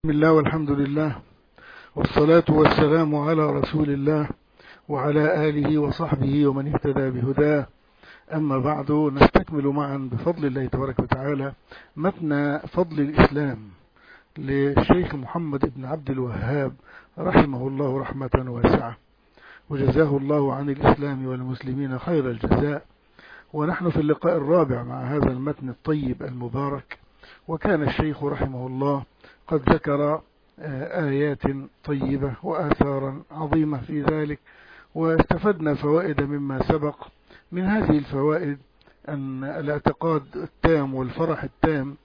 بسم الله والحمد لله والصلاة والسلام على رسول الله وعلى آله وصحبه ومن اهتدى بهداه. أما بعد، نستكمل معا بفضل الله تبارك وتعالى متن فضل الإسلام للشيخ محمد بن عبد الوهاب رحمه الله رحمة واسعة، وجزاه الله عن الإسلام والمسلمين خير الجزاء. ونحن في اللقاء الرابع مع هذا المتن الطيب المبارك، وكان الشيخ رحمه الله قد ذكر آيات طيبة وآثارا عظيمة في ذلك، واستفدنا فوائد مما سبق. من هذه الفوائد أن الاعتقاد التام والفرح التام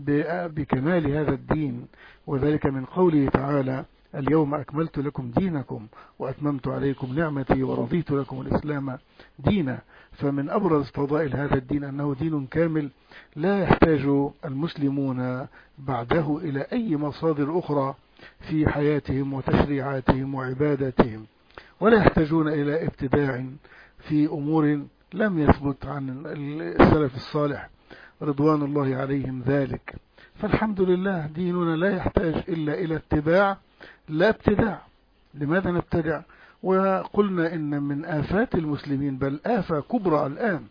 بكمال هذا الدين، وذلك من قوله تعالى: اليوم أكملت لكم دينكم وأتممت عليكم نعمتي ورضيت لكم الإسلام دينا. فمن أبرز فضائل هذا الدين أنه دين كامل لا يحتاج المسلمون بعده إلى أي مصادر أخرى في حياتهم وتشريعاتهم وعباداتهم، ولا يحتاجون إلى ابتداع في أمور لم يثبت عن السلف الصالح رضوان الله عليهم ذلك. فالحمد لله ديننا لا يحتاج إلا إلى اتباع لا ابتداع. لماذا نبتدع؟ وقلنا إن من آفات المسلمين، بل آفة كبرى الآن،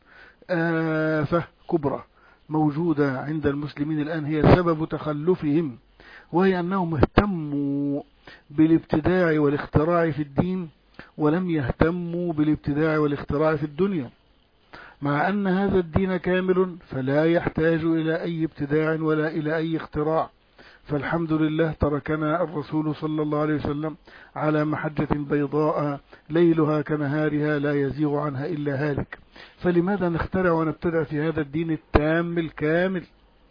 آفة كبرى موجودة عند المسلمين الآن، هي سبب تخلفهم، وهي أنهم اهتموا بالابتداع والاختراع في الدين ولم يهتموا بالابتداع والاختراع في الدنيا، مع أن هذا الدين كامل فلا يحتاج إلى أي ابتداع ولا إلى أي اختراع. فالحمد لله تركنا الرسول صلى الله عليه وسلم على محجة بيضاء ليلها كنهارها لا يزيغ عنها إلا هالك. فلماذا نخترع ونبتدع في هذا الدين التام الكامل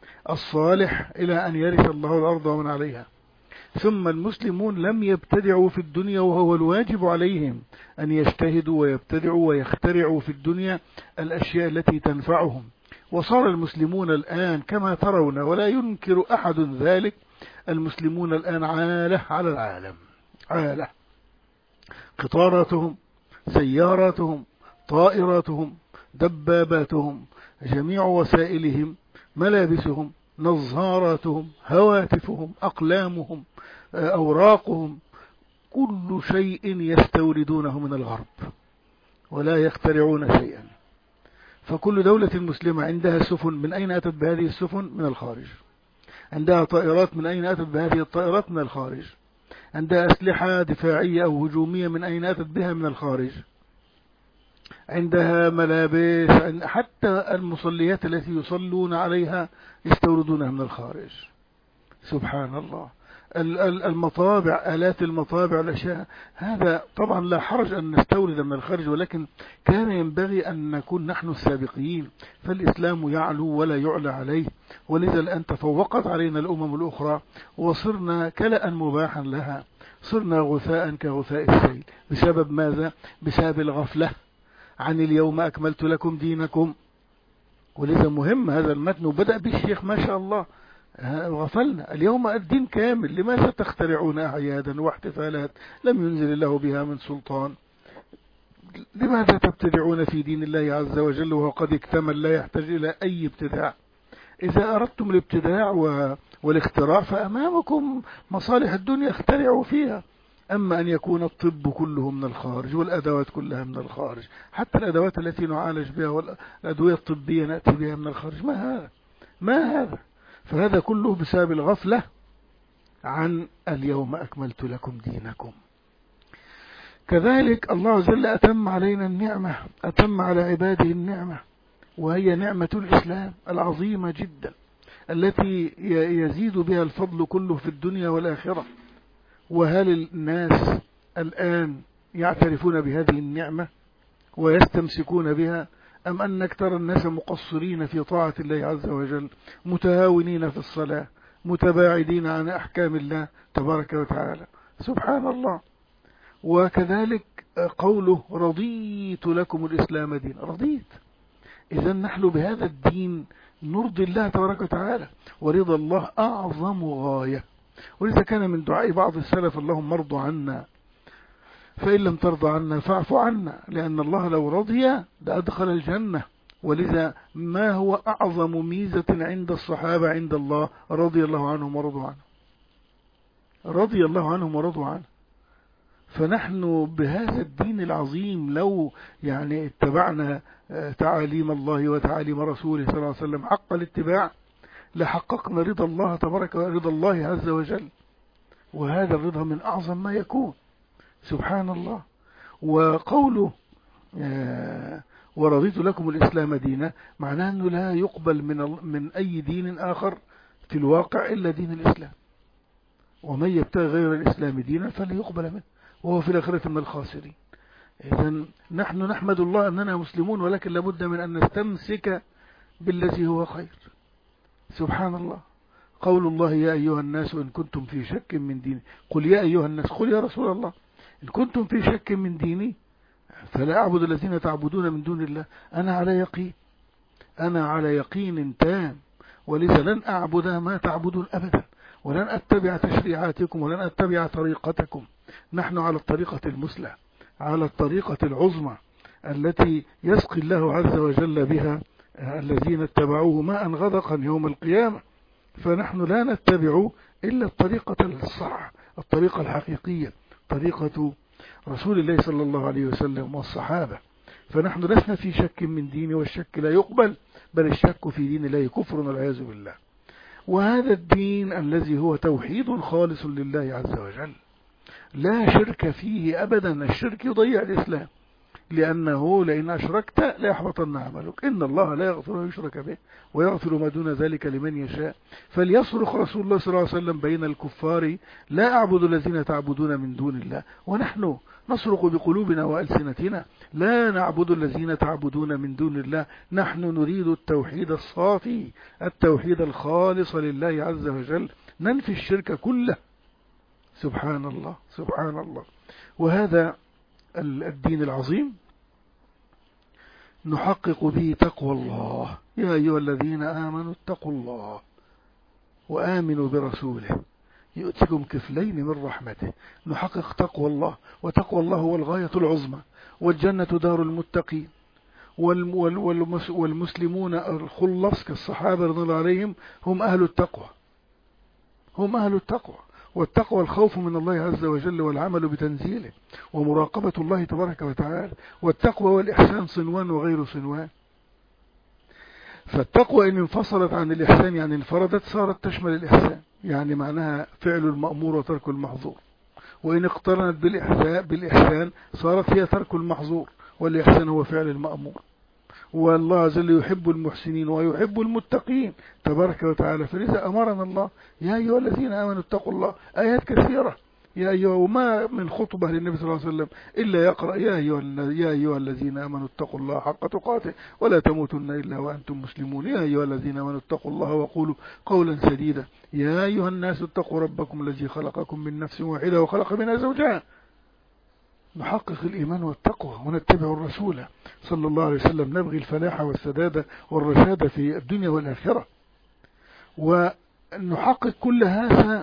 الصالح إلى أن يرث الله الأرض ومن عليها؟ ثم المسلمون لم يبتدعوا في الدنيا، وهو الواجب عليهم أن يجتهدوا ويبتدعوا ويخترعوا في الدنيا الأشياء التي تنفعهم. وصار المسلمون الآن كما ترون، ولا ينكر أحد ذلك، المسلمون الآن عالة على العالم، عالة. قطاراتهم، سياراتهم، طائراتهم، دباباتهم، جميع وسائلهم، ملابسهم، نظاراتهم، هواتفهم، أقلامهم، أوراقهم، كل شيء يستوردونه من الغرب ولا يخترعون شيئا. فكل دولة مسلمة عندها سفن، من أين أتت بهذه السفن؟ من الخارج. عندها طائرات، من أين أتت بهذه الطائرات؟ من الخارج. عندها أسلحة دفاعية أو هجومية، من أين أتت بها؟ من الخارج. عندها ملابس، حتى المصليات التي يصلون عليها يستوردونها من الخارج. سبحان الله. المطابع، آلات المطابع، الأشياء، هذا طبعا لا حرج أن نستورد من الخارج، ولكن كان ينبغي أن نكون نحن السابقين، فالإسلام يعلو ولا يعلى عليه. ولذا الآن تفوقت علينا الأمم الأخرى وصرنا كلأ مباحا لها، صرنا غثاء كغثاء السيل. بسبب ماذا؟ بسبب الغفلة عن اليوم أكملت لكم دينكم. ولذا مهم هذا المتن، وبدأ بالشيخ ما شاء الله. غفلنا، اليوم الدين كامل، لماذا تخترعون أعيادا واحتفالات لم ينزل الله بها من سلطان؟ لماذا تبتدعون في دين الله عز وجل وهو قد اكتمل، لا يحتاج إلى أي ابتداع؟ إذا أردتم الابتداع والاختراع فأمامكم مصالح الدنيا، اخترعوا فيها. أما أن يكون الطب كله من الخارج والأدوات كلها من الخارج، حتى الأدوات التي نعالج بها والأدوية الطبية نأتي بها من الخارج، ما هذا؟ فهذا كله بسبب الغفلة عن اليوم أكملت لكم دينكم. كذلك الله عز وجل أتم علينا النعمة، أتم على عباده النعمة، وهي نعمة الإسلام العظيمة جدا، التي يزيد بها الفضل كله في الدنيا والآخرة. وهل الناس الآن يعترفون بهذه النعمة ويستمسكون بها، أم أن أكثر الناس مقصرين في طاعة الله عز وجل، متهاونين في الصلاة، متباعدين عن أحكام الله تبارك وتعالى؟ سبحان الله. وكذلك قوله: رضيت لكم الإسلام دين. رضيت، إذا نحن بهذا الدين نرضي الله تبارك وتعالى، ورضا الله أعظم غاية. ولذا كان من دعاء بعض السلف: اللهم ارض عنا، فإن لم ترضى عنا فاعف عنا، لأن الله لو رضي لأدخل الجنة. ولذا ما هو أعظم ميزة عند الصحابة عند الله؟ رضي الله عنهم ورضوا عنه. رضي الله عنهم ورضوا عنه. فنحن بهذا الدين العظيم لو يعني اتبعنا تعاليم الله وتعاليم رسوله صلى الله عليه وسلم حق الاتباع لحققنا رضا الله تبارك رضا الله عز وجل. وهذا الرضا من أعظم ما يكون، سبحان الله. وقوله ورضيت لكم الإسلام دينا معناه أنه لا يقبل من أي دين آخر في الواقع إلا دين الإسلام، ومن يبتغي غير الإسلام دينا فلا يقبل منه وهو في الآخرة من الخاسرين. إذن نحن نحمد الله أننا مسلمون، ولكن لابد من أن نستمسك بالذي هو خير، سبحان الله. قول الله يا أيها الناس إن كنتم في شك من ديني، قل يا أيها الناس، قل يا رسول الله إن كنتم في شك من ديني فلا أعبد الذين تعبدون من دون الله، أنا على يقين تام، ولذا لن أعبد ما تعبدون أبدا، ولن أتبع تشريعاتكم ولن أتبع طريقتكم. نحن على الطريقة المثلى، على الطريقة العظمى التي يسقي الله عز وجل بها الذين اتبعوه ماء غدقا يوم القيامة. فنحن لا نتبع إلا الطريقة الصح، الطريقة الحقيقية، طريقة رسول الله صلى الله عليه وسلم والصحابة. فنحن لسنا في شك من دين، والشك لا يقبل، بل الشك في دين الله كفر والعياذ بالله. وهذا الدين الذي هو توحيد خالص لله عز وجل لا شرك فيه أبدا. الشرك يضيع الإسلام، لأنه لئن أشركت لا يحبطن عملك، إن الله لا يغفر أن يشرك به ويغفر ما دون ذلك لمن يشاء. فليصرخ رسول الله صلى الله عليه وسلم بين الكفار لا أعبد الذين تعبدون من دون الله، ونحن نصرخ بقلوبنا وألسنتنا لا نعبد الذين تعبدون من دون الله. نحن نريد التوحيد الصافي، التوحيد الخالص لله عز وجل، ننفي الشرك كله، سبحان الله سبحان الله. وهذا الدين العظيم نحقق به تقوى الله. يا أيها الذين آمنوا اتقوا الله وآمنوا برسوله يؤتكم كفلين من رحمته. نحقق تقوى الله، وتقوى الله هو الغاية العظمى، والجنة دار المتقين، والمسلمون الخلص كالصحابة رضي الله عليهم هم أهل التقوى، هم أهل التقوى. والتقوى الخوف من الله عز وجل والعمل بتنزيله ومراقبة الله تبارك وتعالى. والتقوى والإحسان صنوان وغير صنوان. فالتقوى إن انفصلت عن الإحسان يعني انفردت صارت تشمل الإحسان، يعني معناها فعل المأمور وترك المحظور. وإن اقترنت بالإحسان صارت هي ترك المحظور، والإحسان هو فعل المأمور. والله عز وجل يحب المحسنين ويحب المتقين تبارك وتعالى. فلذا أمرنا الله يا أيها الذين آمنوا اتقوا الله، آيات كثيرة يا أيها، وما من خطبة للنبي صلى الله عليه وسلم إلا يقرأ يا أيها الذين آمنوا اتقوا الله حق تقاته ولا تموتن إلا وأنتم مسلمون. يا أيها الذين آمنوا اتقوا الله وقولوا قولا سديدا. يا أيها الناس اتقوا ربكم الذي خلقكم من نفس واحدة وخلق منها زوجها. نحقق الإيمان والتقوى ونتبع الرسول صلى الله عليه وسلم، نبغي الفلاح والسداد والرشاد في الدنيا والآخرة. ونحقق كل هذا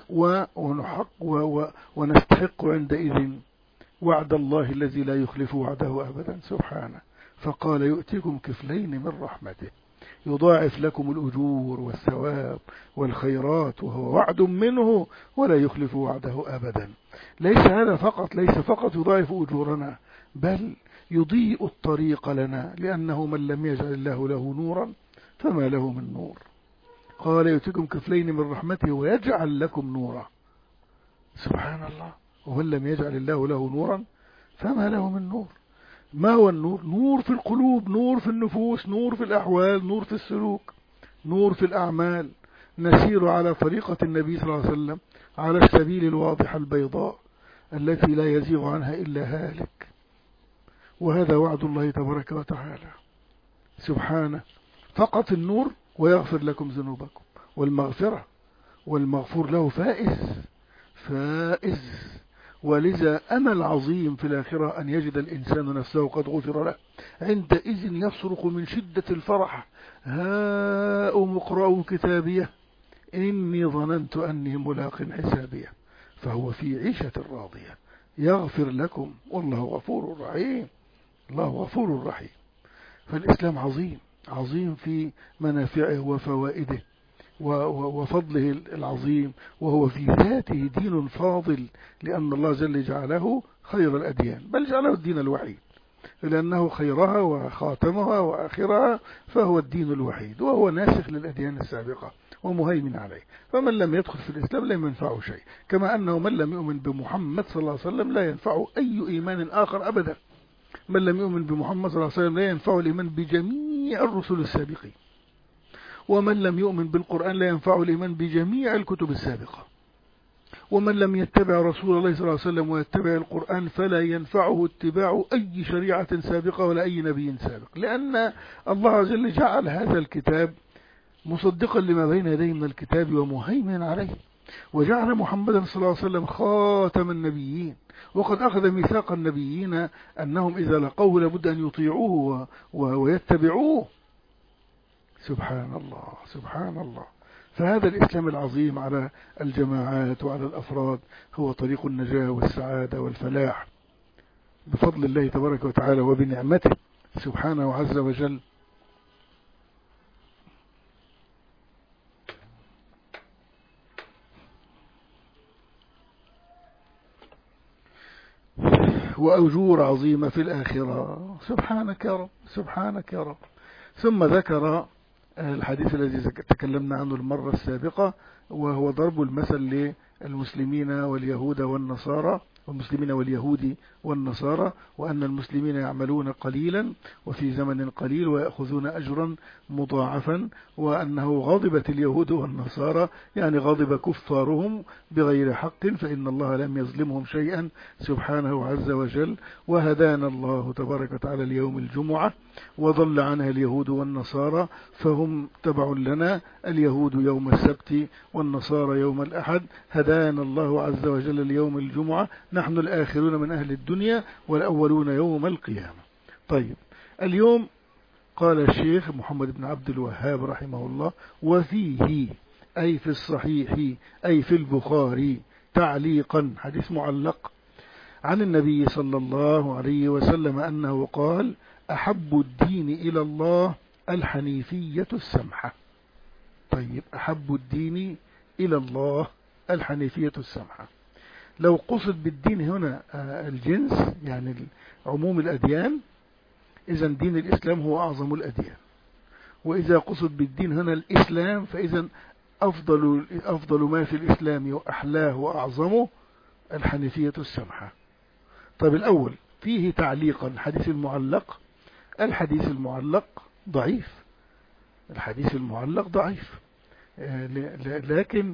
ونستحق عندئذ وعد الله الذي لا يخلف وعده أبدا سبحانه. فقال يؤتيكم كفلين من رحمته يضاعف لكم الأجور والثواب والخيرات، وهو وعد منه ولا يخلف وعده أبدا. ليس هذا فقط، ليس فقط يضاعف أجورنا، بل يضيء الطريق لنا، لأنه من لم يجعل الله له نورا فما له من نور. قال يؤتيكم كفلين من رحمته ويجعل لكم نورا، سبحان الله. ومن لم يجعل الله له نورا فما له من نور. ما هو النور؟ نور في القلوب، نور في النفوس، نور في الأحوال، نور في السلوك، نور في الأعمال. نسير على طريقة النبي صلى الله عليه وسلم، على السبيل الواضحة البيضاء التي لا يزيغ عنها إلا هالك. وهذا وعد الله تبارك وتعالى سبحانه. فقط النور ويغفر لكم ذنوبكم، والمغفرة، والمغفور له فائز. ولذا أمل عظيم في الآخرة أن يجد الإنسان نفسه قد غفر له، عندئذ يصرخ من شدة الفرح هاؤم اقرءوا كتابيه إني ظننت أني ملاق حسابيه. فهو في عيشة راضية. يغفر لكم والله غفور رحيم، الله غفور رحيم. فالإسلام عظيم، عظيم في منافعه وفوائده، وفضله العظيم، وهو في ذاته دين فاضل، لأن الله جل جعله خير الأديان، بل جعله الدين الوحيد، لأنه خيرها وخاتمها وآخرها، فهو الدين الوحيد، وهو ناسخ للأديان السابقة ومهيمن عليه. فمن لم يدخل في الإسلام لم ينفعه شيء، كما أنه من لم يؤمن بمحمد صلى الله عليه وسلم لا ينفعه أي إيمان آخر أبدا. من لم يؤمن بمحمد صلى الله عليه وسلم لا ينفعه الإيمان بجميع الرسل السابقين، ومن لم يؤمن بالقرآن لا ينفعه الإيمان بجميع الكتب السابقة، ومن لم يتبع رسول الله صلى الله عليه وسلم ويتبع القرآن فلا ينفعه اتباع أي شريعة سابقة ولا أي نبي سابق، لأن الله جل جعل هذا الكتاب مصدقا لما بين يديه من الكتاب ومهيمن عليه، وجعل محمدا صلى الله عليه وسلم خاتم النبيين، وقد أخذ ميثاق النبيين أنهم إذا لقوه لابد أن يطيعوه ويتبعوه. سبحان الله سبحان الله. فهذا الإسلام العظيم على الجماعات وعلى الأفراد هو طريق النجاة والسعادة والفلاح بفضل الله تبارك وتعالى وبنعمته سبحانه عز وجل. وأجور عظيمة في الآخرة. سبحانك يا رب سبحانك يا رب. ثم ذكر الحديث الذي تكلمنا عنه المرة السابقة، وهو ضرب المثل للمسلمين واليهود والنصارى، والمسلمين واليهود والنصارى، وأن المسلمين يعملون قليلا وفي زمن قليل ويأخذون أجرا مضاعفا، وأنه غضبت اليهود والنصارى يعني غضب كفارهم بغير حق، فإن الله لم يظلمهم شيئا سبحانه عز وجل، وهدانا الله تبارك وتعالى اليوم الجمعة وضل عنها اليهود والنصارى، فهم تبع لنا، اليهود يوم السبت والنصارى يوم الأحد، هدانا الله عز وجل اليوم الجمعة، نحن الآخرون من أهل الدنيا والأولون يوم القيامة. طيب، اليوم قال الشيخ محمد بن عبد الوهاب رحمه الله: وفيه أي في الصحيح أي في البخاري تعليقا، حديث معلق عن النبي صلى الله عليه وسلم أنه قال: أحب الدين إلى الله الحنيفية السمحة. طيب، أحب الدين إلى الله الحنيفية السمحة. لو قصد بالدين هنا الجنس يعني عموم الأديان، إذا دين الإسلام هو أعظم الأديان، وإذا قصد بالدين هنا الإسلام فإذا أفضل ما في الإسلام وأحلاه وأعظمه الحنيفية السمحة. طيب، الأول فيه تعليقا الحديث المعلق. الحديث المعلق ضعيف، الحديث المعلق ضعيف، لكن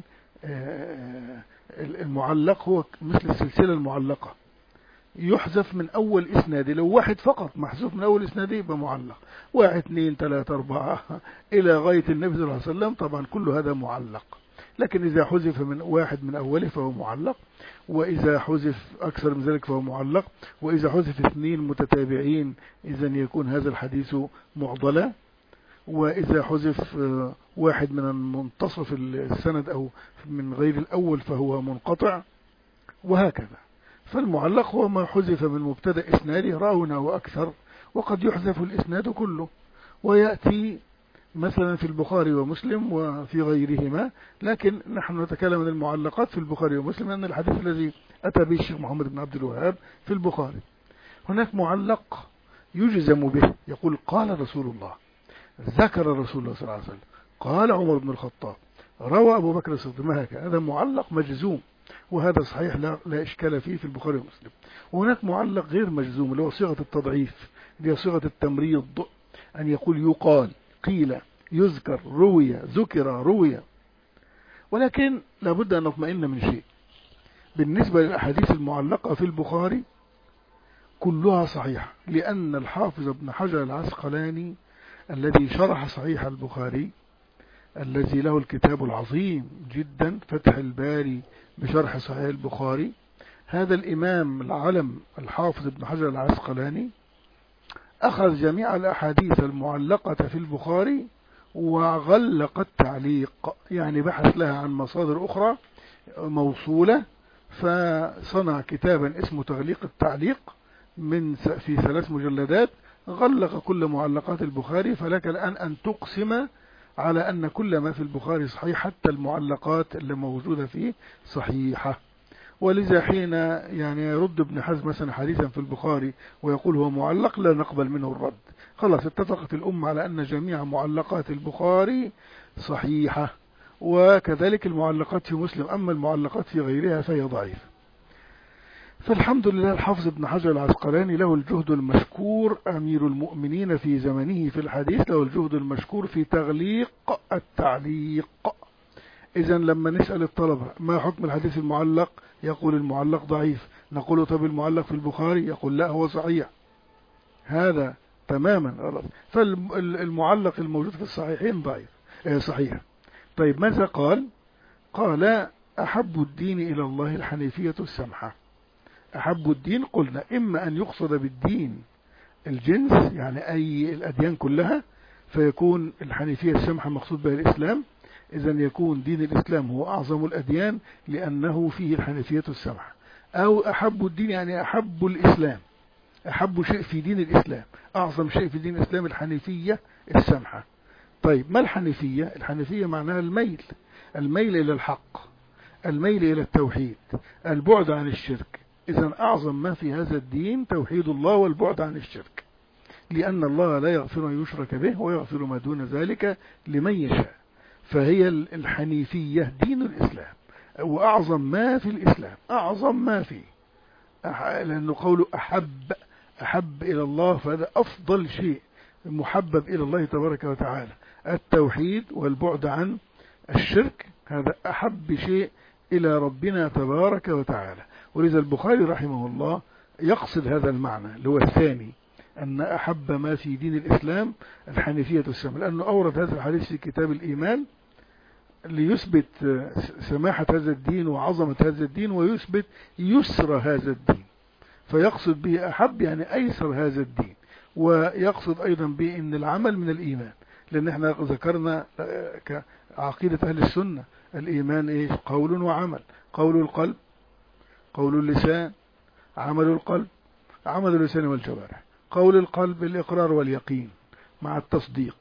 المعلق هو مثل السلسلة المعلقة، يحذف من أول إسنادي، لو واحد فقط محذوف من أول إسنادي يبقى معلق، 1 2 3 4 إلى غاية النبي صلى الله عليه وسلم، طبعا كل هذا معلق. لكن إذا حذف من واحد من أوله فهو معلق، وإذا حذف أكثر من ذلك فهو معلق، وإذا حذف 2 متتابعين إذا يكون هذا الحديث معضلا، وإذا حذف واحد من منتصف السند أو من غير الأول فهو منقطع، وهكذا. فالمعلق هو ما حذف من مبتدأ إسناده راونا وأكثر، وقد يحذف الإسناد كله، ويأتي مثلا في البخاري ومسلم وفي غيرهما، لكن نحن نتكلم عن المعلقات في البخاري ومسلم، لأن الحديث الذي أتى به الشيخ محمد بن عبد الوهاب في البخاري. هناك معلق يجزم به، يقول: قال رسول الله، ذكر رسول الله صلى الله عليه وسلم، قال عمر بن الخطاب، روى أبو بكر الصديق، ما هكذا، هذا معلق مجزوم، وهذا صحيح لا إشكال فيه في البخاري ومسلم. وهناك معلق غير مجزوم اللي هو صيغة التضعيف، اللي هي صيغة التمريض، أن يقول يقال، قيل، يذكر، روي، ذكر، روي. ولكن لابد أن نطمئن من شيء: بالنسبة للأحاديث المعلقة في البخاري كلها صحيحة، لأن الحافظ ابن حجر العسقلاني الذي شرح صحيح البخاري، الذي له الكتاب العظيم جدا فتح الباري بشرح صحيح البخاري، هذا الإمام العلم الحافظ ابن حجر العسقلاني أخذ جميع الأحاديث المعلقة في البخاري وغلق التعليق، يعني بحث لها عن مصادر أخرى موصولة، فصنع كتابا اسمه تغليق التعليق في 3 مجلدات، غلق كل معلقات البخاري. فلك الآن أن تقسم على أن كل ما في البخاري صحيح، حتى المعلقات اللي موجودة فيه صحيحة. ولذا حين يعني يرد ابن حزم مثلا حديثا في البخاري ويقول هو معلق، لا نقبل منه الرد. خلاص اتفقت الأمة على أن جميع معلقات البخاري صحيحة، وكذلك المعلقات في مسلم، أما المعلقات في غيرها فهي ضعيفة. فالحمد لله الحافظ ابن حجر العسقلاني له الجهد المشكور، أمير المؤمنين في زمنه في الحديث، له الجهد المشكور في تغليق التعليق. إذا لما نسأل الطلبة ما حكم الحديث المعلق، يقول المعلق ضعيف. نقول طب المعلق في البخاري، يقول لا هو صحيح. هذا تماما غلط. فالمعلق الموجود في الصحيحين ضعيف صحيح. طيب ماذا قال؟ قال أحب الدين إلى الله الحنيفية السمحة. أحب الدين قلنا إما أن يقصد بالدين الجنس، يعني أي الأديان كلها، فيكون الحنيفية السمحة مقصود بها الإسلام. إذا يكون دين الإسلام هو أعظم الأديان لأنه فيه الحنيفية السمحة. أو أحب الدين يعني أحب الإسلام، أحب شيء في دين الإسلام، أعظم شيء في دين الإسلام الحنيفية السمحة. طيب ما الحنيفية؟ الحنيفية معناها الميل، الميل إلى الحق، الميل إلى التوحيد، البعد عن الشرك. إذا أعظم ما في هذا الدين توحيد الله والبعد عن الشرك، لأن الله لا يغفر أن يشرك به ويغفر ما دون ذلك لمن يشاء. فهي الحنيفية دين الإسلام، وأعظم ما في الإسلام، أعظم ما فيه، لأنه قوله أحب إلى الله، فهذا أفضل شيء محبب إلى الله تبارك وتعالى. التوحيد والبعد عن الشرك هذا أحب شيء إلى ربنا تبارك وتعالى. ولذا البخاري رحمه الله يقصد هذا المعنى اللي هو الثاني، أن أحب ما في دين الإسلام الحنيفية السمحة، لأنه أورد هذا الحديث في كتاب الإيمان ليثبت سماحة هذا الدين وعظمة هذا الدين، ويثبت يسر هذا الدين. فيقصد به أحب يعني أيسر هذا الدين، ويقصد أيضا به أن العمل من الإيمان، لأن احنا ذكرنا كعقيدة أهل السنة الإيمان إيه؟ قول وعمل. قول القلب، قول اللسان، عمل القلب، عمل اللسان والجوارح. قول القلب الإقرار واليقين مع التصديق.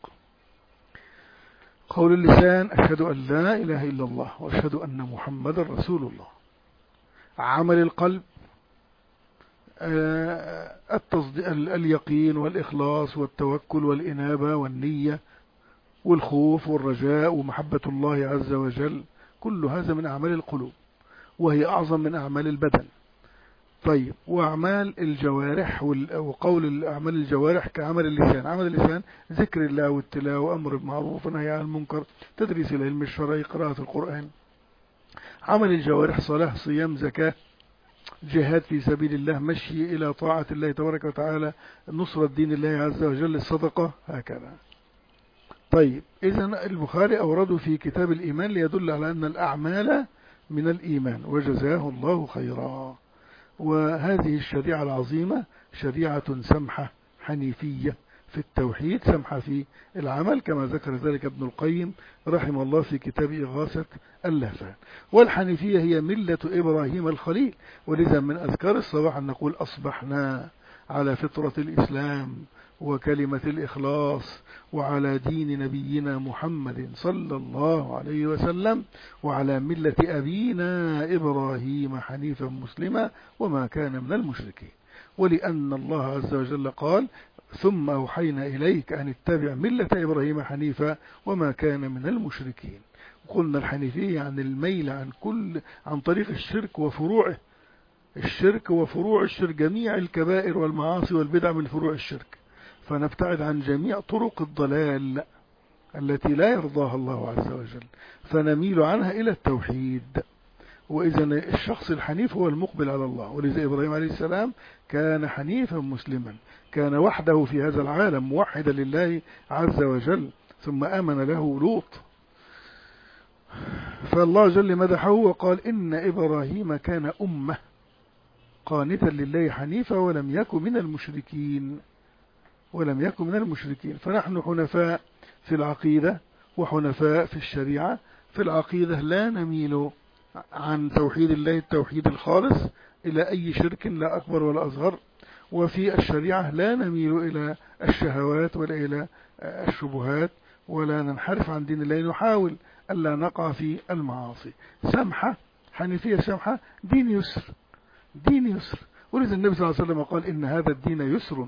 قول اللسان أشهد أن لا إله إلا الله وأشهد أن محمد رسول الله. عمل القلب اليقين والإخلاص والتوكل والإنابة والنية والخوف والرجاء ومحبة الله عز وجل. كل هذا من أعمال القلوب، وهي أعظم من أعمال البدن. طيب وأعمال الجوارح وقول أعمال الجوارح كعمل اللسان. عمل اللسان ذكر الله والتلاوة، أمر بالمعروف ونهي عن المنكر، تدريس العلم الشرعي، قراءة القرآن. عمل الجوارح صلاة، صيام، زكاة، جهاد في سبيل الله، مشي إلى طاعة الله تبارك وتعالى، نصرة دين الله عز وجل، الصدقة، هكذا. طيب إذن البخاري أورده في كتاب الإيمان ليدل على أن الأعمال من الإيمان، وجزاه الله خيرا. وهذه الشريعة العظيمة شريعة سمحة حنيفية في التوحيد، سمحة في العمل، كما ذكر ذلك ابن القيم رحمه الله في كتاب إغاثة اللهفان. والحنيفية هي ملة إبراهيم الخليل. ولذا من أذكار الصباح أن نقول أصبحنا على فطرة الإسلام وكلمة الإخلاص وعلى دين نبينا محمد صلى الله عليه وسلم وعلى ملة أبينا إبراهيم حنيفا مسلما وما كان من المشركين. ولأن الله عز وجل قال ثم أوحينا إليك أن اتبع ملة إبراهيم حنيفا وما كان من المشركين. قلنا الحنيفية عن الميل عن طريق الشرك وفروعه. الشرك وفروع الشرك، جميع الكبائر والمعاصي والبدع من فروع الشرك، فنبتعد عن جميع طرق الضلال التي لا يرضاها الله عز وجل، فنميل عنها إلى التوحيد. وإذا الشخص الحنيف هو المقبل على الله. ولذا إبراهيم عليه السلام كان حنيفا مسلما، كان وحده في هذا العالم موحدا لله عز وجل، ثم آمن له لوط. فالله جل مدحه وقال إن إبراهيم كان أمة قانتا لله حنيفا ولم يكن من المشركين، ولم يكن من المشركين. فنحن حنفاء في العقيدة وحنفاء في الشريعة. في العقيدة لا نميل عن توحيد الله التوحيد الخالص إلى أي شرك لا أكبر ولا أصغر، وفي الشريعة لا نميل إلى الشهوات ولا إلى الشبهات ولا ننحرف عن دين الله، نحاول ألا نقع في المعاصي. سمحة، حنيفية سمحة، دين يسر، دين يسر. ولذا النبي صلى الله عليه وسلم قال إن هذا الدين يسر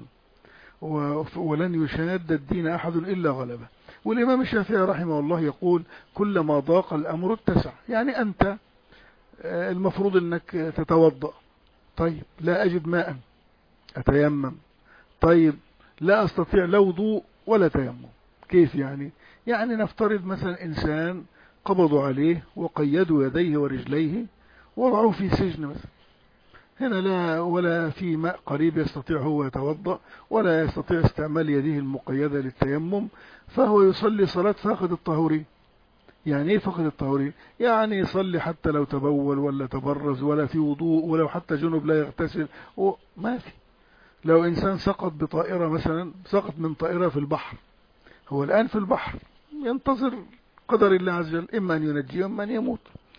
ولن يشاد الدين أحد إلا غلبه. والإمام الشافعي رحمه الله يقول كلما ضاق الأمر اتسع. يعني أنت المفروض أنك تتوضأ، طيب لا أجد ماء أتيمم، طيب لا أستطيع لا وضوء ولا تيمم، كيف يعني؟ يعني نفترض مثلا إنسان قبضوا عليه وقيدوا يديه ورجليه ووضعوه في سجن مثلا، هنا لا ولا في ماء قريب يستطيع هو يتوضأ ولا يستطيع استعمال يديه المقيدة للتيمم، فهو يصلي صلاة فاقد الطهورين. يعني ايه فاقد الطهورين؟ يعني يصلي حتى لو تبول ولا تبرز ولا في وضوء، ولو حتى جنب لا يغتسل، ما في. لو إنسان سقط بطائرة مثلا، سقط من طائرة في البحر، هو الآن في البحر ينتظر قدر الله عز وجل، إما أن ينجيه إما أن يموت.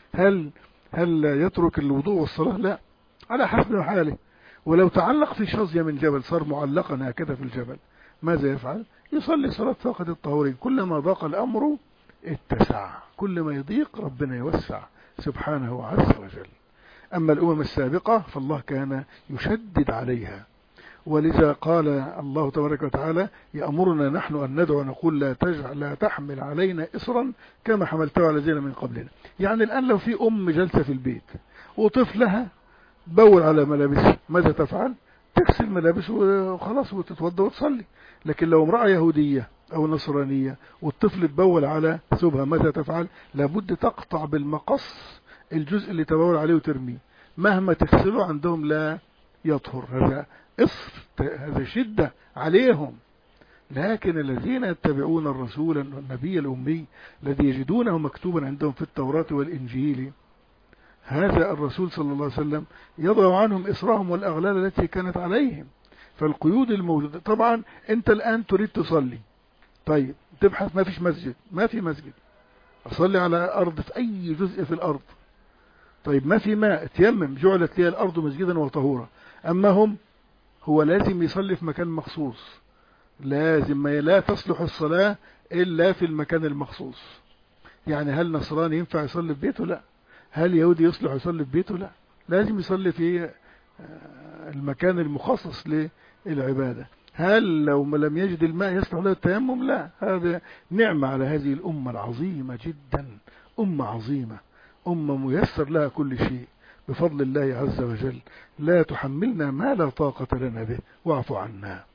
هل يترك الوضوء والصلاة؟ لا، على حسب حاله. ولو تعلق في شظية من جبل، صار معلقا هكذا في الجبل، ماذا يفعل؟ يصلي صلاة فاقد الطهورين. كلما ضاق الأمر اتسع، كل ما يضيق ربنا يوسع سبحانه عز وجل. أما الأمم السابقة فالله كان يشدد عليها، ولذا قال الله تبارك وتعالى يأمرنا نحن أن ندعو نقول لا تحمل علينا إصرا كما حملته على الذين من قبلنا. يعني الآن لو في أم جلسة في البيت وطفلها بول على ملابسها، ماذا تفعل؟ تغسل ملابسه وخلاص وتتوضا وتصلي. لكن لو امرأة يهودية أو نصرانية والطفل تبول على ثوبها، ماذا تفعل؟ لابد تقطع بالمقص الجزء اللي تبول عليه وترميه، مهما تغسله عندهم لا يطهر. هذا إصر، هذا شدة عليهم. لكن الذين يتبعون الرسول النبي الأمي الذي يجدونه مكتوبا عندهم في التوراة والإنجيل، هذا الرسول صلى الله عليه وسلم يضع عنهم إصرهم والأغلال التي كانت عليهم. فالقيود الموجودة، طبعا أنت الآن تريد تصلي، طيب تبحث، ما فيش مسجد، ما في مسجد، أصلي على أرض في أي جزء في الأرض، طيب ما في ماء، تيمم، جعلت لي الأرض مسجدا وطهورا. أما هو لازم يصلي في مكان مخصوص، لازم لا تصلح الصلاة إلا في المكان المخصوص. يعني هل نصراني ينفع يصلي في بيته؟ لا. هل يهودي يصلح يصلي في بيته؟ لا، لازم يصلي في المكان المخصص للعبادة. هل لو ما لم يجد الماء يصلح له التيمم؟ لا. هذا نعمة على هذه الأمة العظيمة جدا، أمة عظيمة، أمة ميسر لها كل شيء بفضل الله عز وجل. لا تحملنا ما لا طاقة لنا به واعف عنا.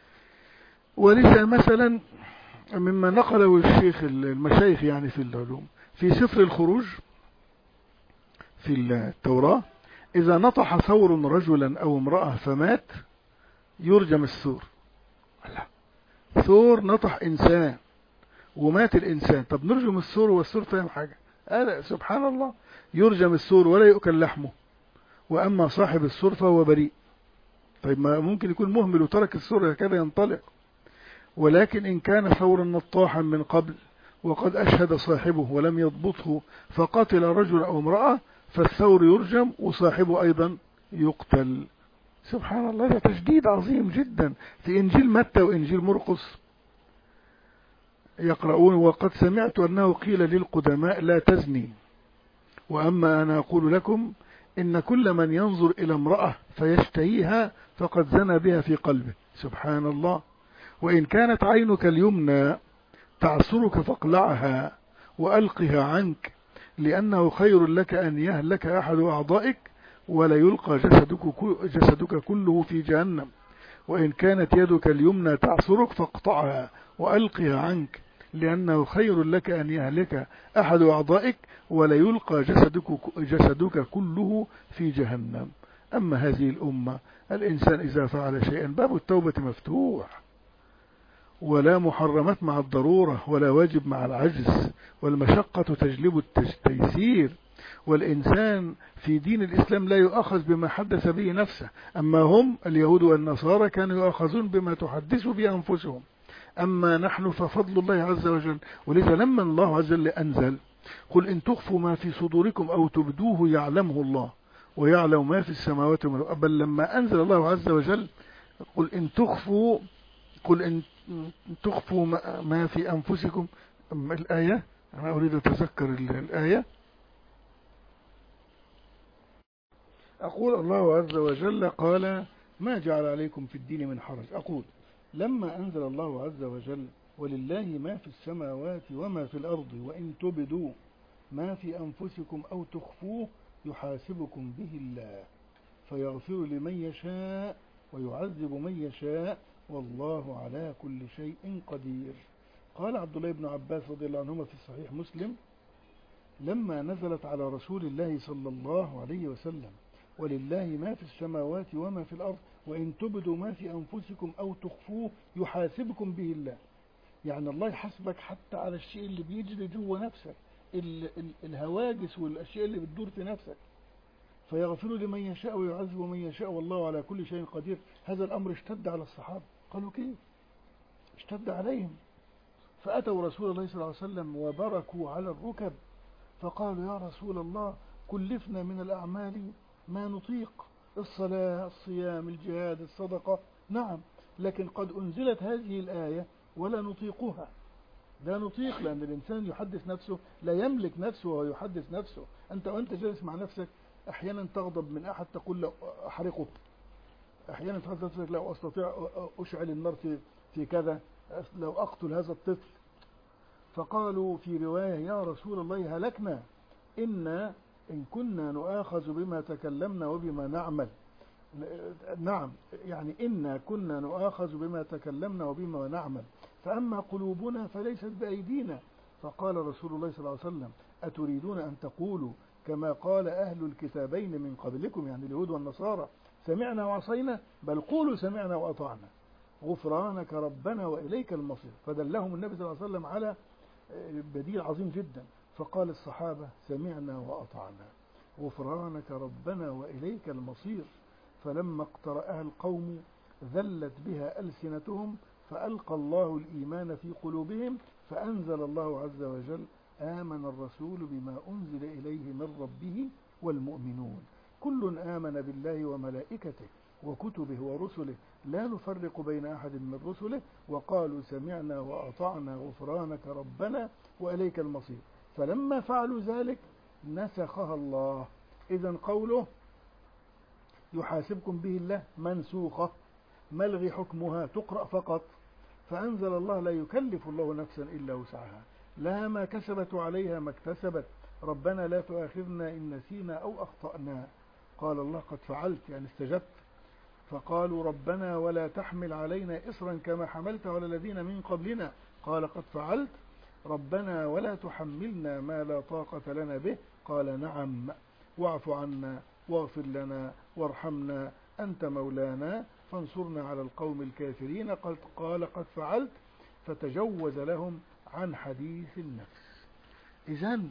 ولذا مثلا مما نقله الشيخ المشايخ يعني في العلوم، في سفر الخروج في التوراة، إذا نطح ثور رجلا أو امرأة فمات يرجم الثور. ثور نطح إنسان ومات الإنسان، طب نرجم الثور والثور فاهم حاجة؟ هذا سبحان الله، يرجم الثور ولا يؤكل لحمه، وأما صاحب الثور فهو بريء. طيب ما ممكن يكون مهمل وترك الثور هكذا ينطلق، ولكن إن كان ثورا نطاحا من قبل وقد أشهد صاحبه ولم يضبطه فقتل رجل أو امرأة، فالثور يرجم وصاحبه أيضا يقتل. سبحان الله، هذا تشديد عظيم جدا. في إنجيل متى وإنجيل مرقس يقرؤون وقد سمعت أنه قيل للقدماء لا تزني، وأما أنا أقول لكم إن كل من ينظر إلى امرأة فيشتهيها فقد زنى بها في قلبه. سبحان الله. وإن كانت عينك اليمنى تعصرك فاقلعها وألقها عنك، لأنه خير لك أن يهلك أحد أعضائك ولا يلقى جسدك كله في جهنم. وإن كانت يدك اليمنى تعصرك فاقطعها وألقها عنك، لأنه خير لك أن يهلك أحد أعضائك ولا يلقى جسدك كله في جهنم. أما هذه الأمة، الإنسان إذا فعل شيئا باب التوبة مفتوح، ولا محرمات مع الضرورة ولا واجب مع العجز، والمشقة تجلب التيسير، والإنسان في دين الإسلام لا يؤخذ بما حدث به نفسه. أما هم اليهود والنصارى كانوا يؤخذون بما تحدث به أنفسهم، أما نحن ففضل الله عز وجل. ولذا لما الله عز وجل أنزل قل إن تخفوا ما في صدوركم أو تبدوه يعلمه الله ويعلم ما في السماوات والأرض، بل لما أنزل الله عز وجل قل إن تخفوا قل إن تخفوا ما في أنفسكم. الآية أنا أريد أتذكر الآية. أقول الله عز وجل قال ما جعل عليكم في الدين من حرج. أقول لما أنزل الله عز وجل ولله ما في السماوات وما في الأرض وإن تبدوا ما في أنفسكم أو تخفوه يحاسبكم به الله فيغفر لمن يشاء ويعذب من يشاء والله على كل شيء قدير. قال عبد الله بن عباس رضي الله عنهما في صحيح مسلم لما نزلت على رسول الله صلى الله عليه وسلم ولله ما في السماوات وما في الأرض وإن تبدوا ما في أنفسكم أو تخفوه يحاسبكم به الله، يعني الله يحاسبك حتى على الشيء اللي بيجري جوه نفسك، الهواجس والأشياء اللي بتدور في نفسك، فيغفر لمن يشاء ويعذب من يشاء والله على كل شيء قدير. هذا الأمر اشتد على الصحابة، قالوا كيف؟ اشتد عليهم، فأتوا رسول الله صلى الله عليه وسلم وبركوا على الركب فقالوا يا رسول الله كلفنا من الأعمال ما نطيق، الصلاة، الصيام، الجهاد، الصدقة، نعم، لكن قد أنزلت هذه الآية ولا نطيقها، لا نطيق، لأن الإنسان يحدث نفسه، لا يملك نفسه وهو يحدث نفسه. وأنت جالس مع نفسك أحيانا تغضب من أحد تقول له أحرقه، أحيانا تحدث نفسك لو أستطيع أشعل النار في كذا، لو أقتل هذا الطفل. فقالوا في رواية يا رسول الله هلكنا إن كنا نؤاخذ بما تكلمنا وبما نعمل. نعم، يعني إنا كنا نؤاخذ بما تكلمنا وبما نعمل فأما قلوبنا فليست بأيدينا. فقال رسول الله صلى الله عليه وسلم أتريدون أن تقولوا كما قال أهل الكتابين من قبلكم، يعني اليهود والنصارى، سمعنا وعصينا؟ بل قولوا سمعنا وأطعنا غفرانك ربنا وإليك المصير. فدلهم النبي صلى الله عليه وسلم على بديل عظيم جدا، فقال الصحابة سمعنا وأطعنا غفرانك ربنا وإليك المصير. فلما اقترأها القوم ذلت بها ألسنتهم فألقى الله الإيمان في قلوبهم فأنزل الله عز وجل آمن الرسول بما أنزل إليه من ربه والمؤمنون كل آمن بالله وملائكته وكتبه ورسله لا نفرق بين أحد من رسله وقالوا سمعنا وأطعنا غفرانك ربنا وإليك المصير. فلما فعلوا ذلك نسخها الله. إذن قوله يحاسبكم به الله منسوخة، ملغي حكمها، تقرأ فقط. فأنزل الله لا يكلف الله نفسا إلا وسعها لها ما كسبت وعليها ما اكتسبت ربنا لا تؤاخذنا إن نسينا أو أخطأنا. قال الله قد فعلت، يعني استجبت. فقالوا ربنا ولا تحمل علينا إصرا كما حملت على الذين من قبلنا قال قد فعلت. ربنا ولا تحملنا ما لا طاقة لنا به قال نعم واعف عنا واغفر لنا وارحمنا أنت مولانا فانصرنا على القوم الكافرين قال قد فعلت. فتجوز لهم عن حديث النفس. إذن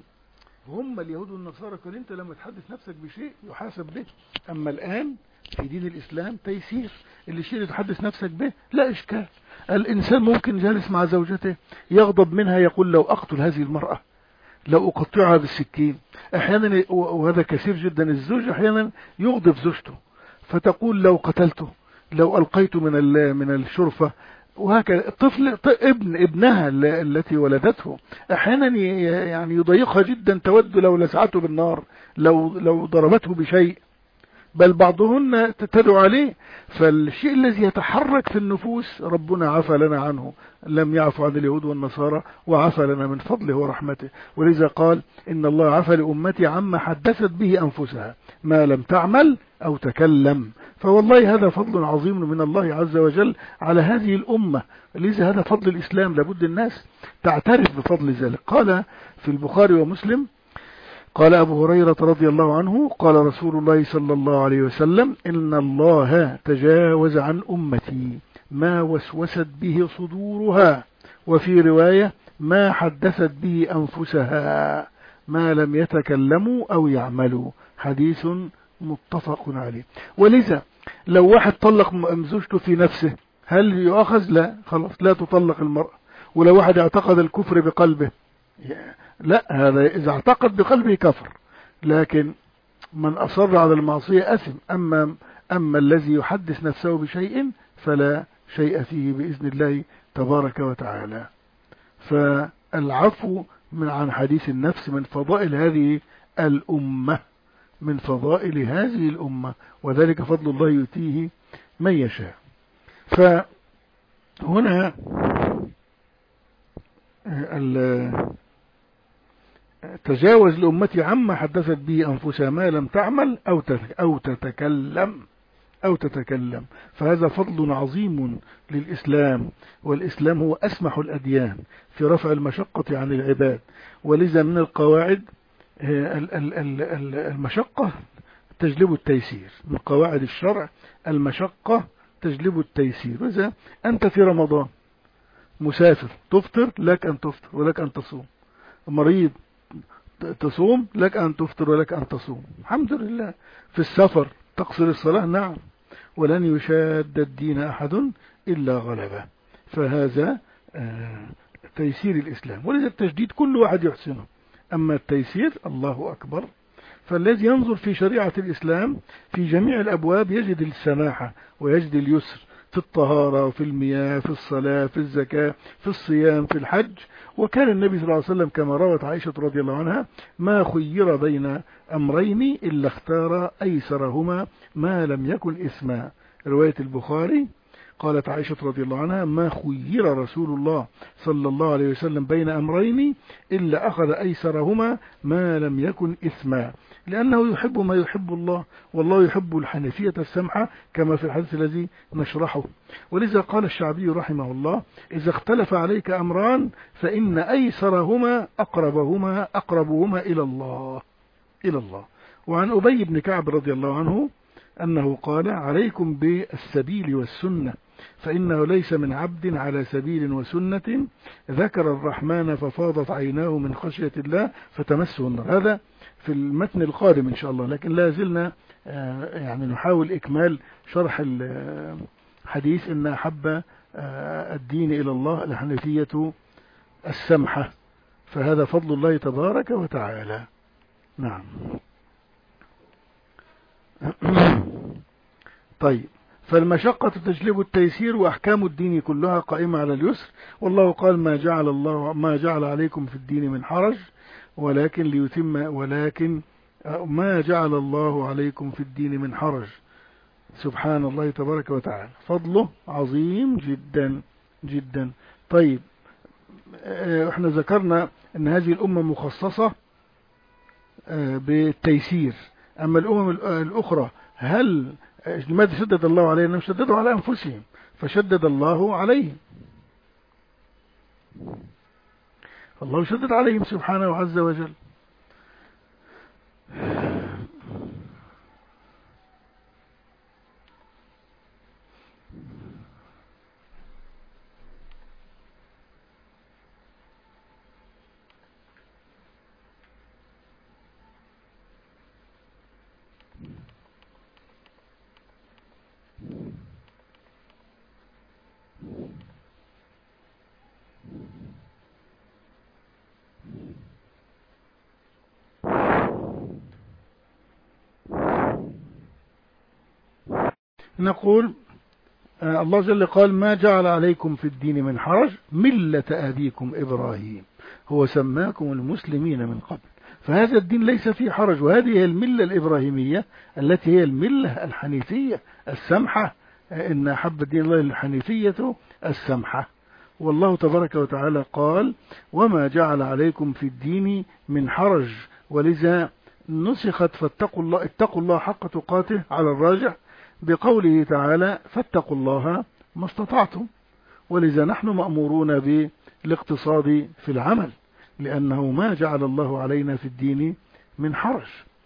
هم اليهود والنصارى كان انت لما تحدث نفسك بشيء يحاسب به، أما الآن في دين الإسلام تيسير، الشيء اللي تحدث نفسك به لا إشكال. الإنسان ممكن جالس مع زوجته يغضب منها يقول لو أقتل هذه المرأة، لو أقطعها بالسكين. أحيانا وهذا كثير جدا، الزوج أحيانا يغضب زوجته فتقول لو قتلته، لو ألقيته من الشرفة، وهكذا. الطفل ابنها التي ولدته أحيانا يعني يضايقها جدا، تود لو لسعته بالنار، لو ضربته بشيء، بل بعضهن تدعو عليه. فالشيء الذي يتحرك في النفوس ربنا عفى لنا عنه، لم يعفو عن اليهود والنصارى وعفى لنا من فضله ورحمته. ولذا قال إن الله عفى لأمتي عما حدثت به أنفسها ما لم تعمل أو تكلم. فوالله هذا فضل عظيم من الله عز وجل على هذه الأمة. لذا هذا فضل الإسلام، لابد الناس تعترف بفضل ذلك. قال في البخاري ومسلم قال أبو هريرة رضي الله عنه قال رسول الله صلى الله عليه وسلم إن الله تجاوز عن أمتي ما وسوست به صدورها، وفي رواية ما حدثت به أنفسها ما لم يتكلموا أو يعملوا. حديث متفق عليه. ولذا لو واحد طلق زوجته في نفسه هل يؤخذ؟ لا، خلاص لا تطلق المرأة. ولو واحد اعتقد الكفر بقلبه، لا، هذا إذا اعتقد بقلبه كفر، لكن من أصر على المعصية أثم. أما الذي يحدث نفسه بشيء فلا شيء فيه بإذن الله تبارك وتعالى. فالعفو عن حديث النفس من فضائل هذه الأمة، من فضائل هذه الأمة، وذلك فضل الله يؤتيه من يشاء. فهنا تجاوز لأمتي عما حدثت به أنفسها ما لم تعمل أو تتكلم. فهذا فضل عظيم للإسلام، والإسلام هو أسمح الأديان في رفع المشقة عن العباد. ولذا من القواعد المشقة تجلب التيسير، من قواعد الشرع المشقة تجلب التيسير. وإذا أنت في رمضان مسافر تفطر، لك أن تفطر ولك أن تصوم، مريض تصوم، لك أن تفطر ولك أن تصوم، الحمد لله. في السفر تقصر الصلاة، نعم، ولن يشاد الدين أحد إلا غلبه. فهذا تيسير الإسلام، ولذا التجديد كل واحد يحسنه، أما التيسير الله أكبر. فالذي ينظر في شريعة الإسلام في جميع الأبواب يجد السماحة ويجد اليسر، في الطهارة وفي المياه، في الصلاة، في الزكاة، في الصيام، في الحج. وكان النبي صلى الله عليه وسلم كما روت عائشة رضي الله عنها ما خير بين أمرين إلا اختار أيسرهما ما لم يكن إثما. رواية البخاري قالت عائشة رضي الله عنها ما خير رسول الله صلى الله عليه وسلم بين أمرين إلا أخذ أيسرهما ما لم يكن إثما، لأنه يحب ما يحب الله، والله يحب الحنفية السمحة كما في الحديث الذي نشرحه. ولذا قال الشعبي رحمه الله إذا اختلف عليك أمران فإن أيسرهما أقربهما إلى الله. وعن أبي بن كعب رضي الله عنه أنه قال عليكم بالسبيل والسنة، فإنه ليس من عبد على سبيل وسنة ذكر الرحمن ففاضت عيناه من خشية الله فتمسه النار. هذا في المتن القادم إن شاء الله، لكن لا زلنا يعني نحاول إكمال شرح الحديث إن أحب الدين إلى الله الحنفية السمحة، فهذا فضل الله تبارك وتعالى. نعم. طيب، فالمشقة تجلب التيسير، وأحكام الدين كلها قائمة على اليسر. والله قال ما جعل عليكم في الدين من حرج ولكن ما جعل الله عليكم في الدين من حرج. سبحان الله تبارك وتعالى، فضله عظيم جدا جدا. طيب، احنا ذكرنا ان هذه الأمة مخصصة بالتيسير. أما الأمم الأخرى لماذا شدد الله عليهم؟ أنهم شددوا على أنفسهم فشدد الله عليهم، الله شدد عليهم سبحانه عز وجل. نقول الله جل قال ما جعل عليكم في الدين من حرج ملة أبيكم إبراهيم هو سماكم المسلمين من قبل. فهذا الدين ليس فيه حرج، وهذه هي الملة الإبراهيمية التي هي الملة الحنيفية السمحة. إن أحب الدين الله الحنيفية السمحة. والله تبارك وتعالى قال وما جعل عليكم في الدين من حرج، ولذا نسخت اتقوا الله حق تقاته على الراجح بقوله تعالى فاتقوا الله ما استطعتم. ولذا نحن مأمورون بالاقتصاد في العمل، لأنه ما جعل الله علينا في الدين من حرج.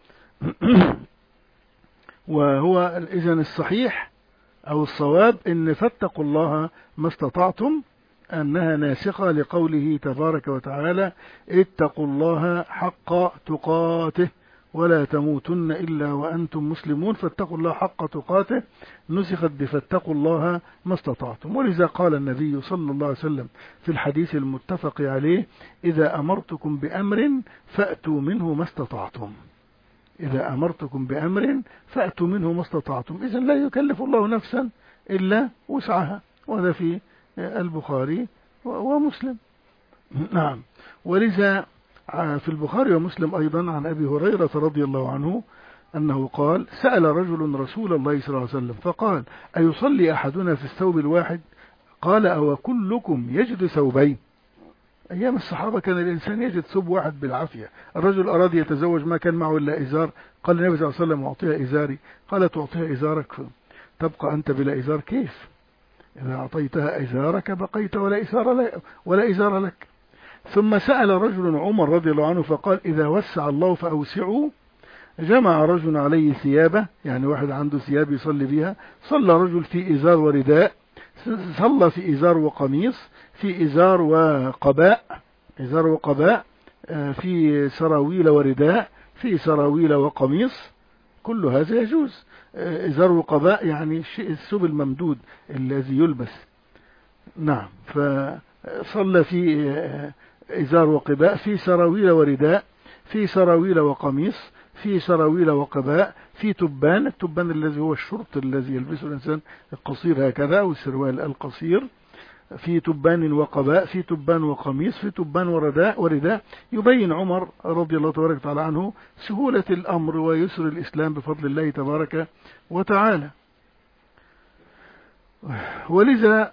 وهو إذن الصحيح أو الصواب إن فاتقوا الله ما استطعتم أنها ناسخة لقوله تبارك وتعالى اتقوا الله حق تقاته ولا تموتن إلا وأنتم مسلمون. فاتقوا الله حق تقاته نسخت بفاتقوا الله ما استطعتم. ولذا قال النبي صلى الله عليه وسلم في الحديث المتفق عليه إذا أمرتكم بأمر فأتوا منه ما استطعتم. إذا أمرتكم بأمر فأتوا منه ما استطعتم. إذن لا يكلف الله نفسا إلا وسعها، وهذا في البخاري ومسلم. نعم. ولذا في البخاري ومسلم أيضا عن أبي هريرة رضي الله عنه أنه قال: سأل رجل رسول الله صلى الله عليه وسلم فقال: أيصلي أحدنا في الثوب الواحد؟ قال: أو كلكم يجد ثوبين؟ أيام الصحابة كان الإنسان يجد ثوب واحد بالعافية. الرجل أراد يتزوج ما كان معه إلا إزار، قال النبي صلى الله عليه وسلم: أعطيها إزاري. قال: تعطيها إزارك تبقى أنت بلا إزار؟ كيف؟ إذا أعطيتها إزارك بقيت ولا إزار لك. ثم سأل رجل عمر رضي الله عنه فقال: إذا وسع الله فأوسعوا. جمع رجل عليه ثيابه، يعني واحد عنده ثياب يصلي بها، صلى رجل في إزار ورداء، صلى في إزار وقميص، في إزار وقباء، في سراويل ورداء، في سراويل وقميص، كل هذا يجوز. إزار وقباء يعني الثوب الممدود الذي يلبس. نعم. فصلى في إزار وقباء، في سراويل ورداء، في سراويل وقميص، في سراويل وقباء، في تبان، التبان الذي هو الشرط الذي يلبسه الإنسان القصير هكذا، أو السروال القصير، في تبان وقباء، في تبان وقميص، في تبان ورداء. يبين عمر رضي الله تبارك وتعالى عنه سهولة الأمر ويسر الإسلام بفضل الله تبارك وتعالى. ولذا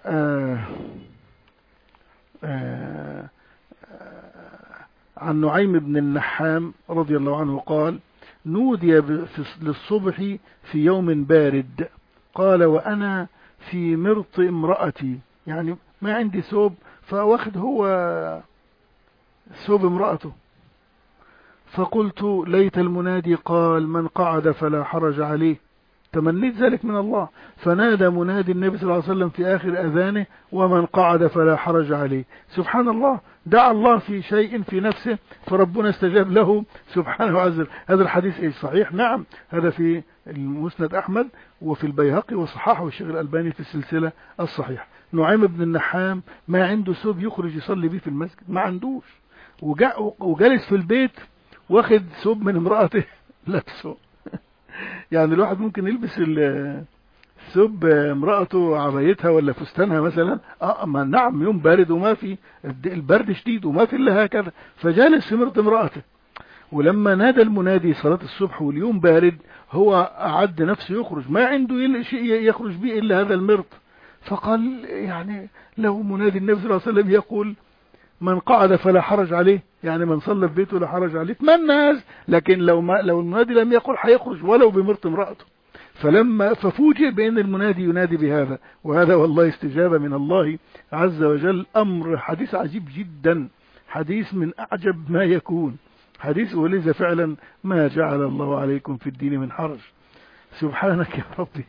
عن نعيم بن النحام رضي الله عنه قال: نودي للصبح في يوم بارد، قال: وأنا في مرط امرأتي، يعني ما عندي ثوب، فواخد هو ثوب امرأته. فقلت: ليت المنادي قال: من قعد فلا حرج عليه. تمنيت ذلك من الله، فنادى منادي النبي صلى الله عليه وسلم في آخر أذانه: ومن قعد فلا حرج عليه. سبحان الله، دعا الله في شيء في نفسه فربنا استجاب له سبحانه عز وجل. هذا الحديث صحيح؟ نعم، هذا في المسند أحمد وفي البيهقي، وصححه الشيخ الألباني في السلسلة الصحيح. نعيم بن النحام ما عنده ثوب يخرج يصلي به في المسجد، ما عندوش، وجالس في البيت واخد ثوب من امرأته لابسه. يعني الواحد ممكن يلبس ثوب امرأته، عبايتها ولا فستانها مثلا، ما نعم، يوم بارد وما في البرد شديد وما في الا هكذا، فجالس في مرط امرأته. ولما نادى المنادي صلاة الصبح واليوم بارد، هو أعد نفسه يخرج، ما عنده شيء يخرج به إلا هذا المرط. فقال: يعني لو منادي النبي صلى الله عليه وسلم يقول: من قعد فلا حرج عليه، يعني من صلى في بيته لا حرج عليه، تمنى. لكن لو المنادي لم يقل هيخرج ولو بمرط امرأته. ففوجئ بأن المنادي ينادي بهذا، وهذا والله استجابة من الله عز وجل. أمر حديث عجيب جدا، حديث من أعجب ما يكون حديث. ولذا فعلا ما جعل الله عليكم في الدين من حرج، سبحانك يا ربي.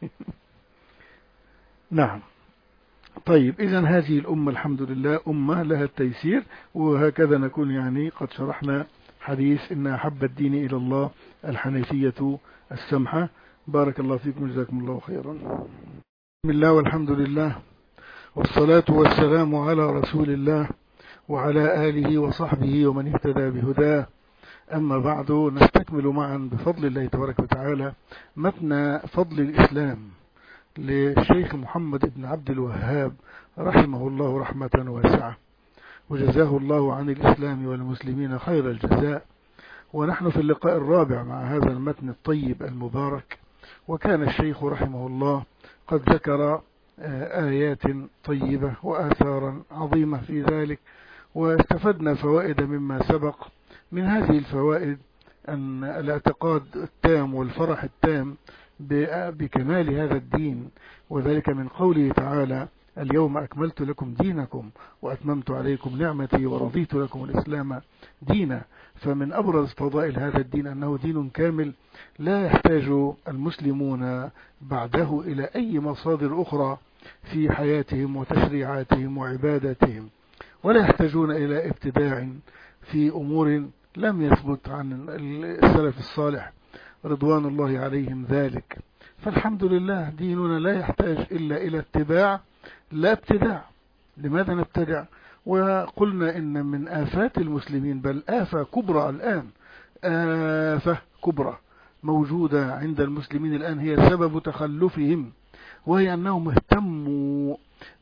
نعم. طيب، إذن هذه الأمة الحمد لله أمة لها التيسير، وهكذا نكون يعني قد شرحنا حديث إن أحب الدين إلى الله الحنيفية السمحة. بارك الله فيكم، جزاكم الله خيرا. بسم الله والحمد لله، والصلاة والسلام على رسول الله وعلى آله وصحبه ومن اهتدى بهداه. أما بعد، نستكمل معا بفضل الله تبارك وتعالى متن فضل الإسلام للشيخ محمد بن عبد الوهاب رحمه الله رحمة واسعة، وجزاه الله عن الإسلام والمسلمين خير الجزاء. ونحن في اللقاء الرابع مع هذا المتن الطيب المبارك، وكان الشيخ رحمه الله قد ذكر آيات طيبة وآثارا عظيمة في ذلك، واستفدنا فوائد مما سبق. من هذه الفوائد أن الاعتقاد التام والفرح التام بكمال هذا الدين، وذلك من قوله تعالى: اليوم أكملت لكم دينكم وأتممت عليكم نعمتي ورضيت لكم الإسلام دينا. فمن أبرز فضائل هذا الدين أنه دين كامل، لا يحتاج المسلمون بعده إلى أي مصادر أخرى في حياتهم وتشريعاتهم وعباداتهم، ولا يحتاجون إلى ابتداع في أمور لم يثبت عن السلف الصالح رضوان الله عليهم ذلك. فالحمد لله ديننا لا يحتاج إلا إلى اتباع لا ابتداع. لماذا نبتدع؟ وقلنا إن من آفات المسلمين، بل آفة كبرى الآن، آفة كبرى موجودة عند المسلمين الآن، هي سبب تخلفهم، وهي أنهم اهتموا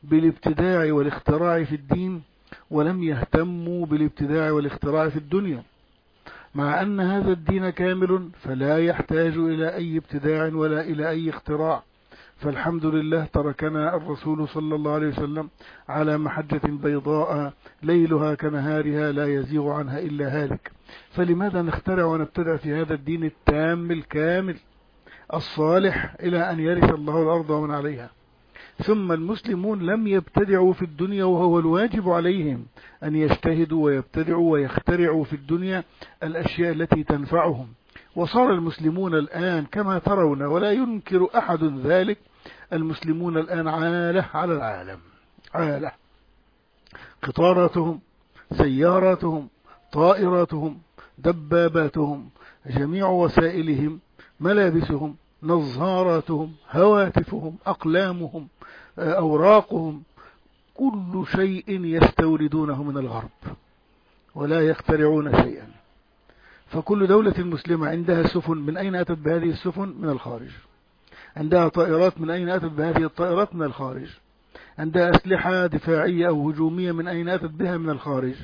بالابتداع والاختراع في الدين، ولم يهتموا بالابتداع والاختراع في الدنيا، مع أن هذا الدين كامل فلا يحتاج إلى أي ابتداع ولا إلى أي اختراع. فالحمد لله تركنا الرسول صلى الله عليه وسلم على محجة بيضاء ليلها كنهارها لا يزيغ عنها إلا هالك. فلماذا نخترع ونبتدع في هذا الدين التام الكامل الصالح إلى أن يرث الله الأرض ومن عليها؟ ثم المسلمون لم يبتدعوا في الدنيا، وهو الواجب عليهم أن يجتهدوا ويبتدعوا ويخترعوا في الدنيا الأشياء التي تنفعهم. وصار المسلمون الآن كما ترون ولا ينكر أحد ذلك، المسلمون الآن عالة على العالم، عالة. قطاراتهم، سياراتهم، طائراتهم، دباباتهم، جميع وسائلهم، ملابسهم، نظاراتهم، هواتفهم، أقلامهم، أوراقهم، كل شيء يستوردونه من الغرب ولا يخترعون شيئا. فكل دولة مسلمة عندها سفن، من أين أتت بهذه السفن؟ من الخارج. عندها طائرات، من أين أتت بهذه الطائرات؟ من الخارج. عندها أسلحة دفاعية أو هجومية، من أين أتت بها؟ من الخارج.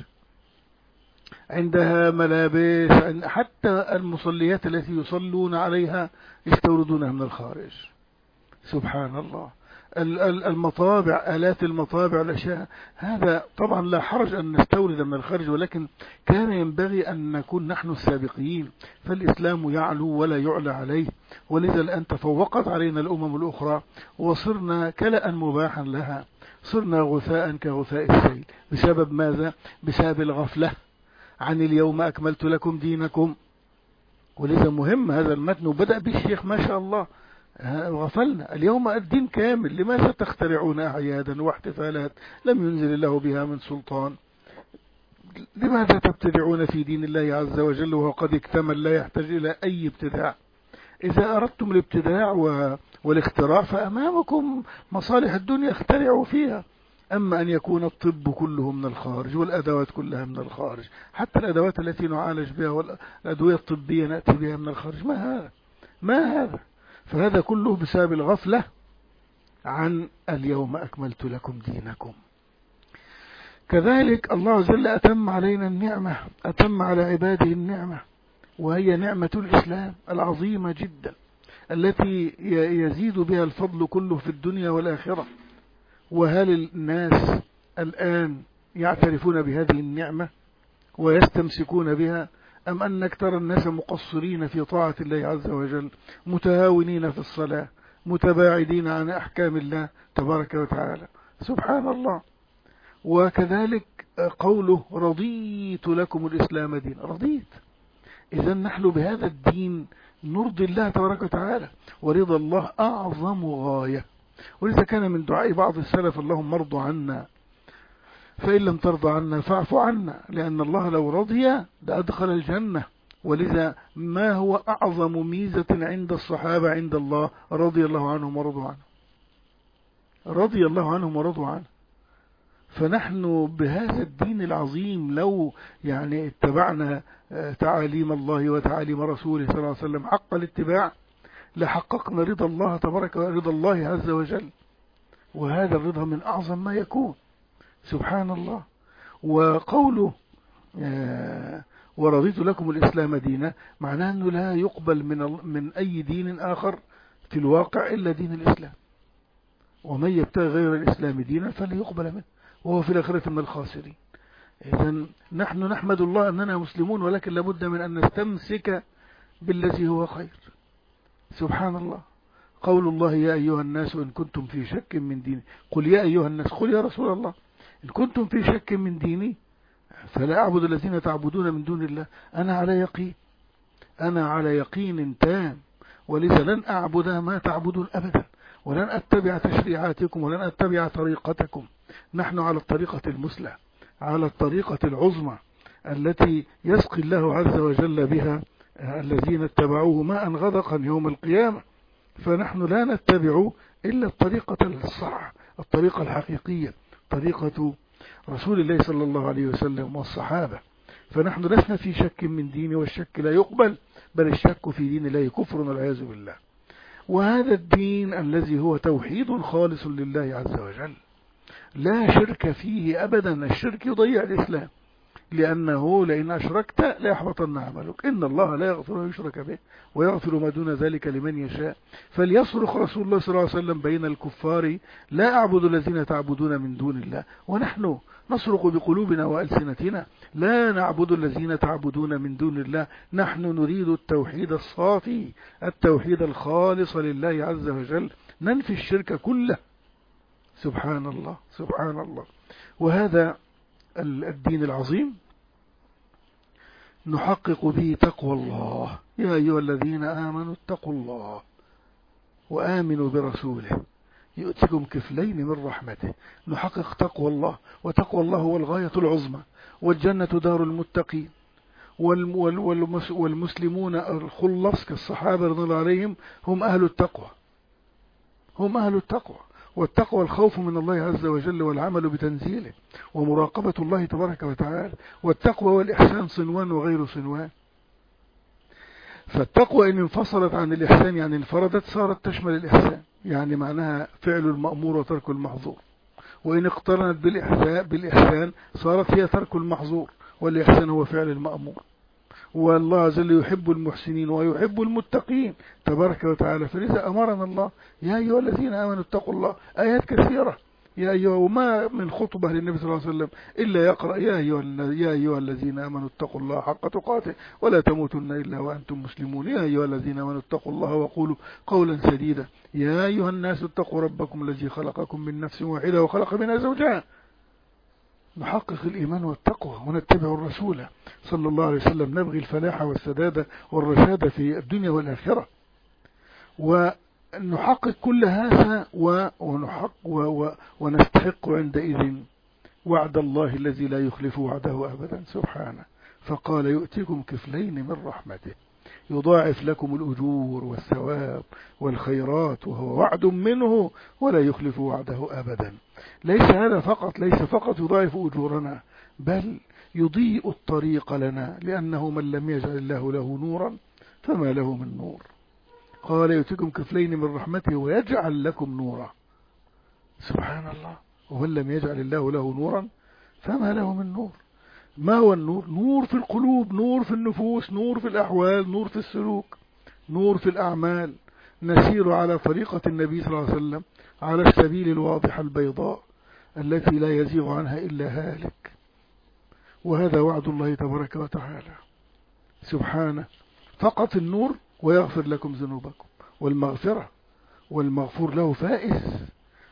عندها ملابس، حتى المصليات التي يصلون عليها يستوردونها من الخارج. سبحان الله. المطابع، آلات المطابع، الأشياء، هذا طبعا لا حرج أن نستورد من الخارج، ولكن كان ينبغي أن نكون نحن السابقين، فالإسلام يعلو ولا يعلى عليه. ولذا الآن تفوقت علينا الأمم الأخرى وصرنا كلأ مباحا لها، صرنا غثاء كغثاء السيل. بسبب ماذا؟ بسبب الغفلة عن اليوم أكملت لكم دينكم. ولذا مهم هذا المتن، وبدأ بالشيخ ما شاء الله. غفلنا، اليوم الدين كامل، لماذا تخترعون أعيادا واحتفالات لم ينزل الله بها من سلطان؟ لماذا تبتدعون في دين الله عز وجل وهو قد اكتمل لا يحتاج إلى أي ابتداع؟ إذا أردتم الابتداع والاختراع فأمامكم مصالح الدنيا، اخترعوا فيها. أما أن يكون الطب كله من الخارج والأدوات كلها من الخارج، حتى الأدوات التي نعالج بها والأدوية الطبية نأتي بها من الخارج، ما هذا؟ فهذا كله بسبب الغفلة عن اليوم أكملت لكم دينكم. كذلك الله عز وجل أتم علينا النعمة، أتم على عباده النعمة، وهي نعمة الإسلام العظيمة جدا التي يزيد بها الفضل كله في الدنيا والآخرة. وهل الناس الآن يعترفون بهذه النعمة ويستمسكون بها، أم أن أكثر الناس مقصرين في طاعة الله عز وجل، متهاونين في الصلاة، متباعدين عن أحكام الله تبارك وتعالى؟ سبحان الله. وكذلك قوله رضيت لكم الإسلام دين، رضيت. إذا نحن بهذا الدين نرضي الله تبارك وتعالى، ورضا الله أعظم غاية. ولذا كان من دعاء بعض السلف اللهم ارض عنا، فإن لم ترضى عنا فاعف عنا، لأن الله لو رضي لأدخل الجنة. ولذا ما هو أعظم ميزة عند الصحابة عند الله؟ رضي الله عنهم ورضوا عنه، رضي الله عنهم ورضوا عنه. فنحن بهذا الدين العظيم لو اتبعنا تعاليم الله وتعاليم رسوله صلى الله عليه وسلم حق الاتباع لحققنا رضا الله تبارك ورضا الله عز وجل. وهذا الرضا من أعظم ما يكون. سبحان الله. وقوله ورضيت لكم الإسلام دينا، معناه أنه لا يقبل من أي دين آخر في الواقع إلا دين الإسلام، ومن يبتغي غير الإسلام دينا فلا يقبل منه وهو في الآخرة من الخاسرين. إذن نحن نحمد الله أننا مسلمون، ولكن لابد من أن نستمسك بالذي هو خير. سبحان الله. قول الله يا أيها الناس إن كنتم في شك من ديني، قل يا أيها الناس، قل يا رسول الله إن كنتم في شك من ديني فلا أعبد الذين تعبدون من دون الله، أنا على يقين، أنا على يقين تام، ولذا لن أعبد ما تعبدون أبدا، ولن أتبع تشريعاتكم ولن أتبع طريقتكم. نحن على الطريقة المثلى، على الطريقة العظمى التي يسقي الله عز وجل بها الذين اتبعوه ماء غدقا يوم القيامة. فنحن لا نتبع إلا الطريقة الصح، الطريقة الحقيقية، طريقة رسول الله صلى الله عليه وسلم والصحابة. فنحن لسنا في شك من دين، والشك لا يقبل، بل الشك في دين الله كفر والعياذ بالله. وهذا الدين الذي هو توحيد خالص لله عز وجل، لا شرك فيه أبدا. الشرك يضيع الإسلام، لأنه لئن أشركت لا يحبطن عملك. إن الله لا يغفر أن يشرك به ويغفر ما دون ذلك لمن يشاء. فليصرخ رسول الله صلى الله عليه وسلم بين الكفار: لا أعبد الذين تعبدون من دون الله. ونحن نصرخ بقلوبنا وألسنتنا: لا نعبد الذين تعبدون من دون الله. نحن نريد التوحيد الصافي، التوحيد الخالص لله عز وجل، ننفي الشرك كله. سبحان الله، سبحان الله. وهذا الدين العظيم نحقق به تقوى الله. يا أيها الذين آمنوا اتقوا الله وآمنوا برسوله يؤتكم كفلين من رحمته. نحقق تقوى الله، وتقوى الله هو الغاية العظمى، والجنة دار المتقين. والمسلمون الخلص كالصحابة رضي الله عليهم هم أهل التقوى، هم أهل التقوى. والتقوى الخوف من الله عز وجل والعمل بتنزيله ومراقبة الله تبارك وتعالى. والتقوى والإحسان صنوان وغير صنوان. فالتقوى إن انفصلت عن الإحسان يعني انفردت صارت تشمل الإحسان، يعني معناها فعل المأمور وترك المحظور. وإن اقترنت بالإحسان صارت هي ترك المحظور، والإحسان هو فعل المأمور. والله عز وجل يحب المحسنين ويحب المتقين تبارك وتعالى. فلذا أمرنا الله: يا أيها الذين آمنوا اتقوا الله. آيات كثيرة يا أيها، وما من خطبة للنبي صلى الله عليه وسلم إلا يقرأ يا أيها الذين آمنوا اتقوا الله حق تقاته ولا تموتن إلا وأنتم مسلمون. يا أيها الذين آمنوا اتقوا الله وقولوا قولا سديدا. يا أيها الناس اتقوا ربكم الذي خلقكم من نفس واحدة وخلق منها زوجها. نحقق الإيمان والتقوى ونتبع الرسول صلى الله عليه وسلم، نبغي الفلاح والسداد والرشاد في الدنيا والآخرة. ونحقق كل هذا ونستحق عندئذ وعد الله الذي لا يخلف وعده أبدا سبحانه. فقال: يؤتيكم كفلين من رحمته يضاعف لكم الأجور والثواب والخيرات، وهو وعد منه ولا يخلف وعده أبدا. ليس هذا فقط، ليس فقط يضاعف أجورنا، بل يضيء الطريق لنا، لأنه من لم يجعل الله له نورا فما له من نور. قال: يؤتيكم كفلين من رحمته ويجعل لكم نورا. سبحان الله. ومن لم يجعل الله له نورا فما له من نور. ما هو النور؟ نور في القلوب، نور في النفوس، نور في الأحوال، نور في السلوك، نور في الأعمال. نسير على طريقة النبي صلى الله عليه وسلم، على السبيل الواضحة البيضاء التي لا يزيغ عنها إلا هالك. وهذا وعد الله تبارك وتعالى سبحانه. فقط النور ويغفر لكم ذنوبكم، والمغفرة، والمغفور له فائز.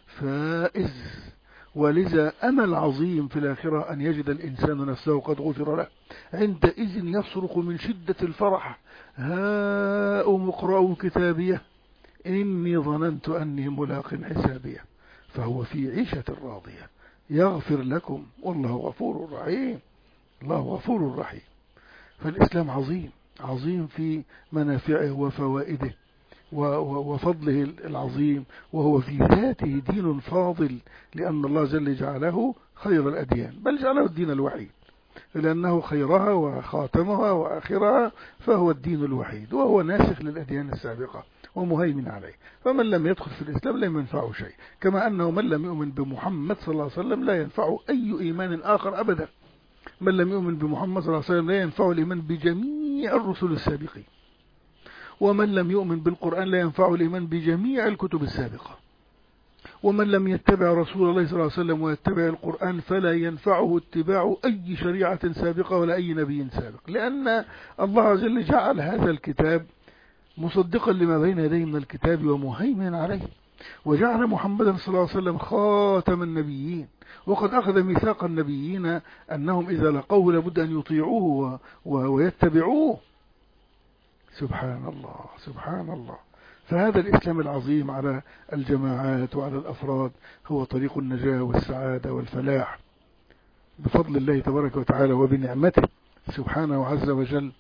ولذا أمل عظيم في الآخرة أن يجد الإنسان نفسه قد غفر له. عندئذ يصرخ من شدة الفرح: هاؤم اقرءوا كتابيه إني ظننت أني ملاق حسابيه. فهو في عيشة راضية. يغفر لكم والله غفور رحيم. الله غفور رحيم. فالإسلام عظيم، عظيم في منافعه وفوائده وفضله العظيم، وهو في ذاته دين فاضل، لأن الله جل جعله خير الأديان، بل جعله الدين الوحيد، لأنه خيرها وخاتمها وآخرها، فهو الدين الوحيد، وهو ناسخ للأديان السابقة ومهيمن عليه. فمن لم يدخل في الإسلام لا ينفعه شيء، كما أنه من لم يؤمن بمحمد صلى الله عليه وسلم لا ينفعه أي إيمان آخر أبدا. من لم يؤمن بمحمد صلى الله عليه وسلم لا ينفعه الإيمان بجميع الرسل السابقين. ومن لم يؤمن بالقرآن لا ينفعه الإيمان بجميع الكتب السابقة. ومن لم يتبع رسول الله صلى الله عليه وسلم ويتبع القرآن فلا ينفعه اتباع أي شريعة سابقة ولا أي نبي سابق، لأن الله عز وجل جعل هذا الكتاب مصدقا لما بين يديه من الكتاب ومهيمن عليه، وجعل محمدا صلى الله عليه وسلم خاتم النبيين. وقد أخذ ميثاق النبيين أنهم إذا لقوه لابد أن يطيعوه ويتبعوه. سبحان الله، سبحان الله. فهذا الإسلام العظيم على الجماعات وعلى الأفراد هو طريق النجاة والسعادة والفلاح بفضل الله تبارك وتعالى وبنعمته سبحانه عز وجل.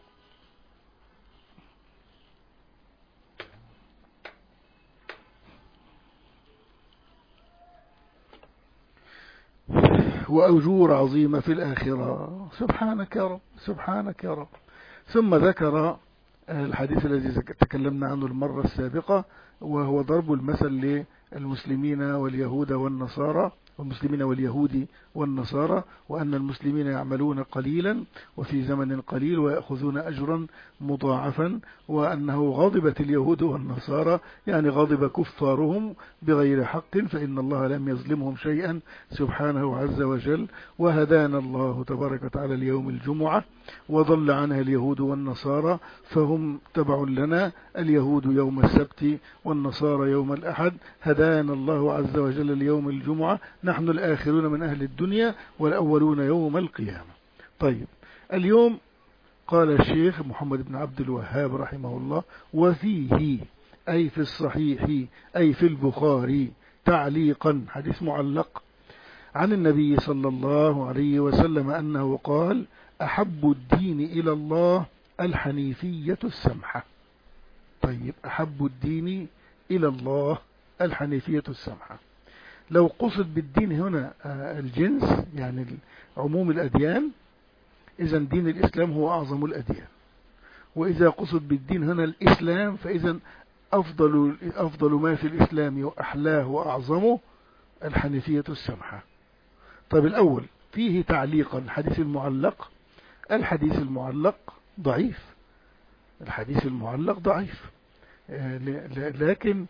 وأجور عظيمة في الآخرة. سبحانك يا رب، سبحانك يا رب. ثم ذكر الحديث الذي تكلمنا عنه المرة السابقة، وهو ضرب المثل للمسلمين واليهود والنصارى والمسلمين واليهود والنصارى، وأن المسلمين يعملون قليلا وفي زمن قليل ويأخذون أجرا مضاعفا، وأنه غضبت اليهود والنصارى يعني غضب كفارهم بغير حق، فإن الله لم يظلمهم شيئا سبحانه عز وجل، وهدانا الله تبارك وتعالى اليوم الجمعة وضل عنها اليهود والنصارى، فهم تبع لنا، اليهود يوم السبت والنصارى يوم الأحد، هدانا الله عز وجل اليوم الجمعة، نحن الآخرون من أهل الدنيا والأولون يوم القيامة. طيب، اليوم قال الشيخ محمد بن عبد الوهاب رحمه الله: وفيه أي في الصحيح أي في البخاري تعليقا، حديث معلق عن النبي صلى الله عليه وسلم أنه قال: أحب الدين إلى الله الحنيفية السمحة. طيب، أحب الدين إلى الله الحنيفية السمحة، لو قصد بالدين هنا الجنس يعني عموم الأديان، إذا دين الإسلام هو أعظم الأديان، وإذا قصد بالدين هنا الإسلام فإذا أفضل ما في الإسلام وأحلاه وأعظمه الحنيفية السمحة. طيب، الأول فيه تعليقا الحديث المعلق، الحديث المعلق ضعيف، الحديث المعلق ضعيف، لكن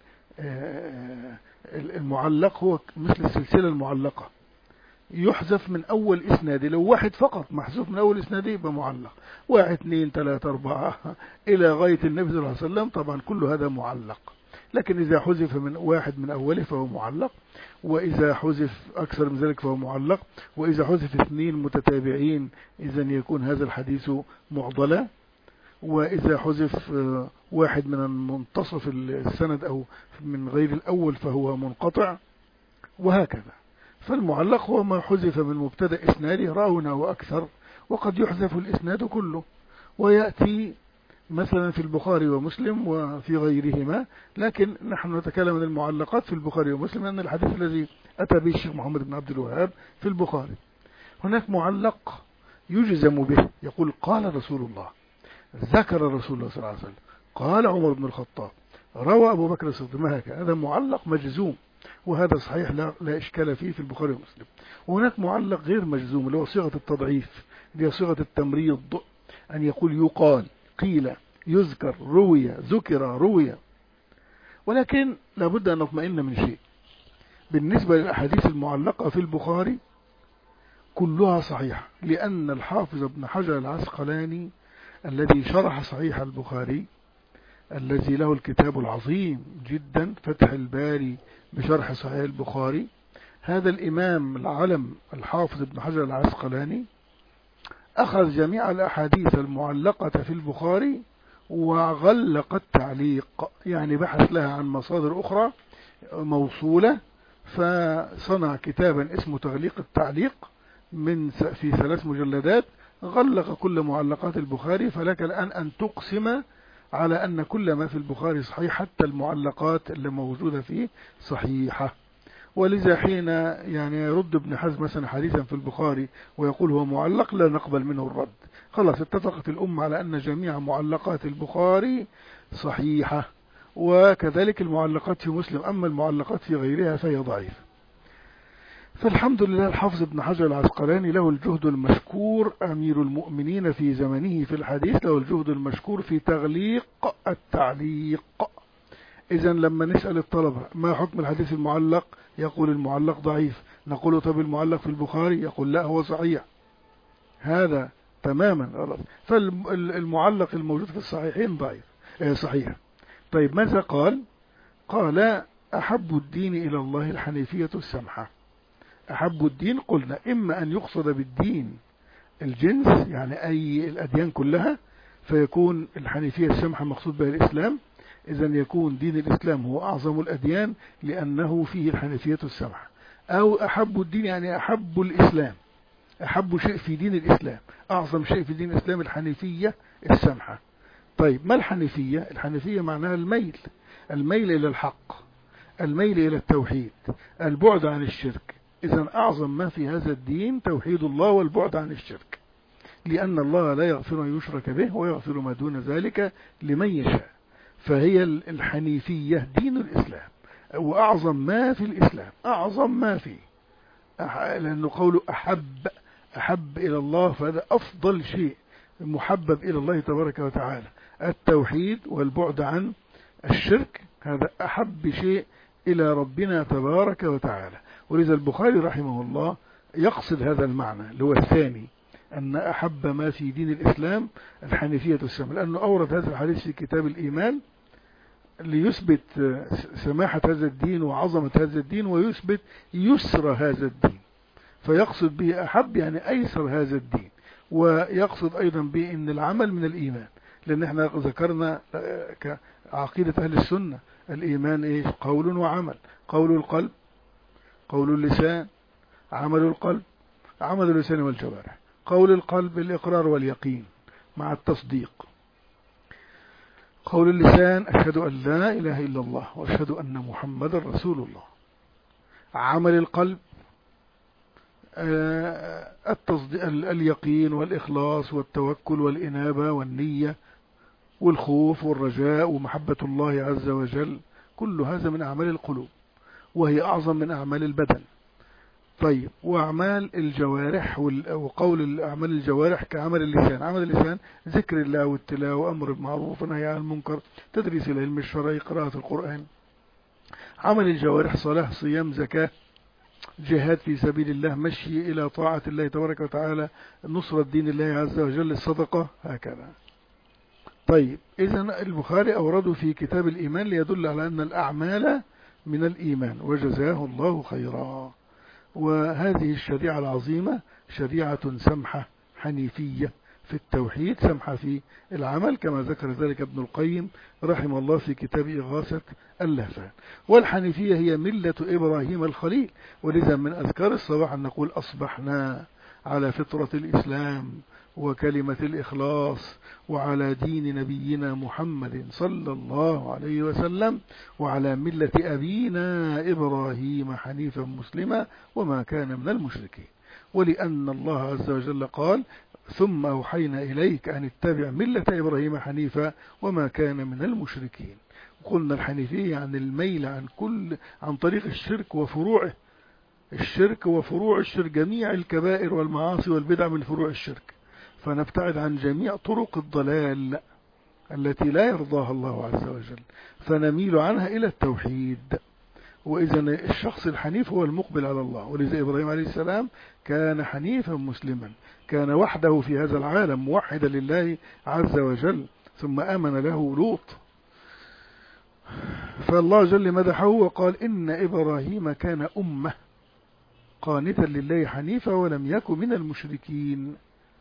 المعلق هو مثل السلسلة المعلقة، يحذف من أول إسنادي، لو واحد فقط محذوف من أول إسنادي يبقى معلق، 1 2 3 4 إلى غاية النبي صلى الله عليه وسلم، طبعا كل هذا معلق، لكن إذا حذف من واحد من أوله فهو معلق، وإذا حذف أكثر من ذلك فهو معلق، وإذا حذف 2 متتابعين إذا يكون هذا الحديث معضلا، وإذا حذف واحد من منتصف السند أو من غير الأول فهو منقطع، وهكذا. فالمعلق هو ما حذف من مبتدأ إسناده راونا وأكثر، وقد يحذف الإسناد كله، ويأتي مثلا في البخاري ومسلم وفي غيرهما، لكن نحن نتكلم عن المعلقات في البخاري ومسلم، أن الحديث الذي أتى به الشيخ محمد بن عبد الوهاب في البخاري. هناك معلق يجزم به، يقول: قال رسول الله، ذكر رسول الله صلى الله عليه وسلم، قال عمر بن الخطاب، روى أبو بكر الصديق، ما هكذا، هذا معلق مجزوم، وهذا صحيح لا إشكال فيه في البخاري ومسلم. وهناك معلق غير مجزوم اللي هو صيغة التضعيف، اللي هي صيغة التمريض، أن يقول يقال، قيل، يذكر، روي، ذكر، روي. ولكن لابد أن نطمئن من شيء، بالنسبة للأحاديث المعلقة في البخاري كلها صحيحة، لأن الحافظ ابن حجر العسقلاني الذي شرح صحيح البخاري، الذي له الكتاب العظيم جدا فتح الباري بشرح صحيح البخاري، هذا الإمام العلم الحافظ ابن حجر العسقلاني أخذ جميع الأحاديث المعلقة في البخاري وغلق التعليق، يعني بحث لها عن مصادر أخرى موصولة، فصنع كتابا اسمه تغليق التعليق في 3 مجلدات، غلق كل معلقات البخاري، فلك الآن أن تقسم على أن كل ما في البخاري صحيح، حتى المعلقات اللي موجودة فيه صحيحة. ولذا حين يعني يرد ابن حزم مثلا حديثا في البخاري ويقول هو معلق، لا نقبل منه الرد، خلاص اتفقت الأمة على أن جميع معلقات البخاري صحيحة، وكذلك المعلقات في مسلم، أما المعلقات في غيرها فهي ضعيفة. فالحمد لله الحافظ ابن حجر العسقلاني له الجهد المشكور، أمير المؤمنين في زمنه في الحديث، له الجهد المشكور في تغليق التعليق. إذن لما نسأل الطلبة ما حكم الحديث المعلق، يقول المعلق ضعيف، نقول طب المعلق في البخاري، يقول لا هو صحيح، هذا تماما غلط. فالمعلق الموجود في الصحيحين ضعيف صحيح. طيب، ماذا قال؟ قال: أحب الدين إلى الله الحنيفية السمحة. أحب الدين قلنا إما أن يقصد بالدين الجنس، يعني أي الأديان كلها، فيكون الحنيفية السمحة مقصود بها الإسلام، إذن يكون دين الإسلام هو أعظم الأديان لأنه فيه الحنيفية السمحة. أو أحب الدين يعني أحب الإسلام، أحب شيء في دين الإسلام، أعظم شيء في دين الإسلام الحنيفية السمحة. طيب، ما الحنيفية؟ الحنيفية معناها الميل إلى الحق، الميل إلى التوحيد، البعد عن الشرك. إذن أعظم ما في هذا الدين توحيد الله والبعد عن الشرك، لأن الله لا يغفر أن يشرك به ويغفر ما دون ذلك لمن يشاء. فهي الحنيفية دين الإسلام، وأعظم ما في الإسلام، أعظم ما فيه لأنه قوله أحب إلى الله، فهذا أفضل شيء محبب إلى الله تبارك وتعالى. التوحيد والبعد عن الشرك هذا أحب شيء إلى ربنا تبارك وتعالى. ولذا البخاري رحمه الله يقصد هذا المعنى اللي هو الثاني، أن أحب ما في دين الإسلام الحنيفية السمحة، لأنه أورد هذا الحديث في كتاب الإيمان ليثبت سماحة هذا الدين وعظمة هذا الدين ويثبت يسر هذا الدين، فيقصد به أحب يعني أيسر هذا الدين، ويقصد أيضا به أن العمل من الإيمان، لأن احنا ذكرنا كعقيدة أهل السنة الإيمان إيه؟ قول وعمل. قول القلب، قول اللسان، عمل القلب، عمل اللسان والجوارح. قول القلب الإقرار واليقين مع التصديق. قول اللسان أشهد أن لا إله إلا الله وأشهد أن محمد رسول الله. عمل القلب اليقين والإخلاص والتوكل والإنابة والنية والخوف والرجاء ومحبة الله عز وجل، كل هذا من أعمال القلوب وهي أعظم من أعمال البدن. طيب، وأعمال الجوارح وقول أعمال الجوارح كعمل اللسان. عمل اللسان ذكر الله والتلاوة، أمر بالمعروف ونهي عن المنكر، تدريس العلم الشرعي، قراءة القرآن. عمل الجوارح صلاة، صيام، زكاة، جهاد في سبيل الله، مشي إلى طاعة الله تبارك وتعالى، نصرة دين الله عز وجل، الصدقة، هكذا. طيب، إذن البخاري أورده في كتاب الإيمان ليدل على أن الأعمال من الإيمان، وجزاه الله خيرا. وهذه الشريعة العظيمة شريعة سمحة حنيفية في التوحيد، سمحة في العمل، كما ذكر ذلك ابن القيم رحمه الله في كتاب إغاثة اللهفان. والحنيفية هي ملة إبراهيم الخليل، ولذا من أذكار الصباح أن نقول أصبحنا على فطرة الإسلام وكلمة الإخلاص وعلى دين نبينا محمد صلى الله عليه وسلم وعلى ملة أبينا إبراهيم حنيفا مسلما وما كان من المشركين. ولأن الله عز وجل قال ثم أوحينا إليك أن اتبع ملة إبراهيم حنيفا وما كان من المشركين. قلنا الحنيفية عن الميل عن طريق الشرك وفروعه. الشرك وفروع الشرك، جميع الكبائر والمعاصي والبدع من فروع الشرك، فنبتعد عن جميع طرق الضلال التي لا يرضاها الله عز وجل، فنميل عنها إلى التوحيد. وإذا الشخص الحنيف هو المقبل على الله. ولذا إبراهيم عليه السلام كان حنيفا مسلما، كان وحده في هذا العالم موحدا لله عز وجل، ثم آمن له لوط. فالله جل مدحه وقال إن إبراهيم كان أمة قانتا لله حنيفا ولم يكن من المشركين.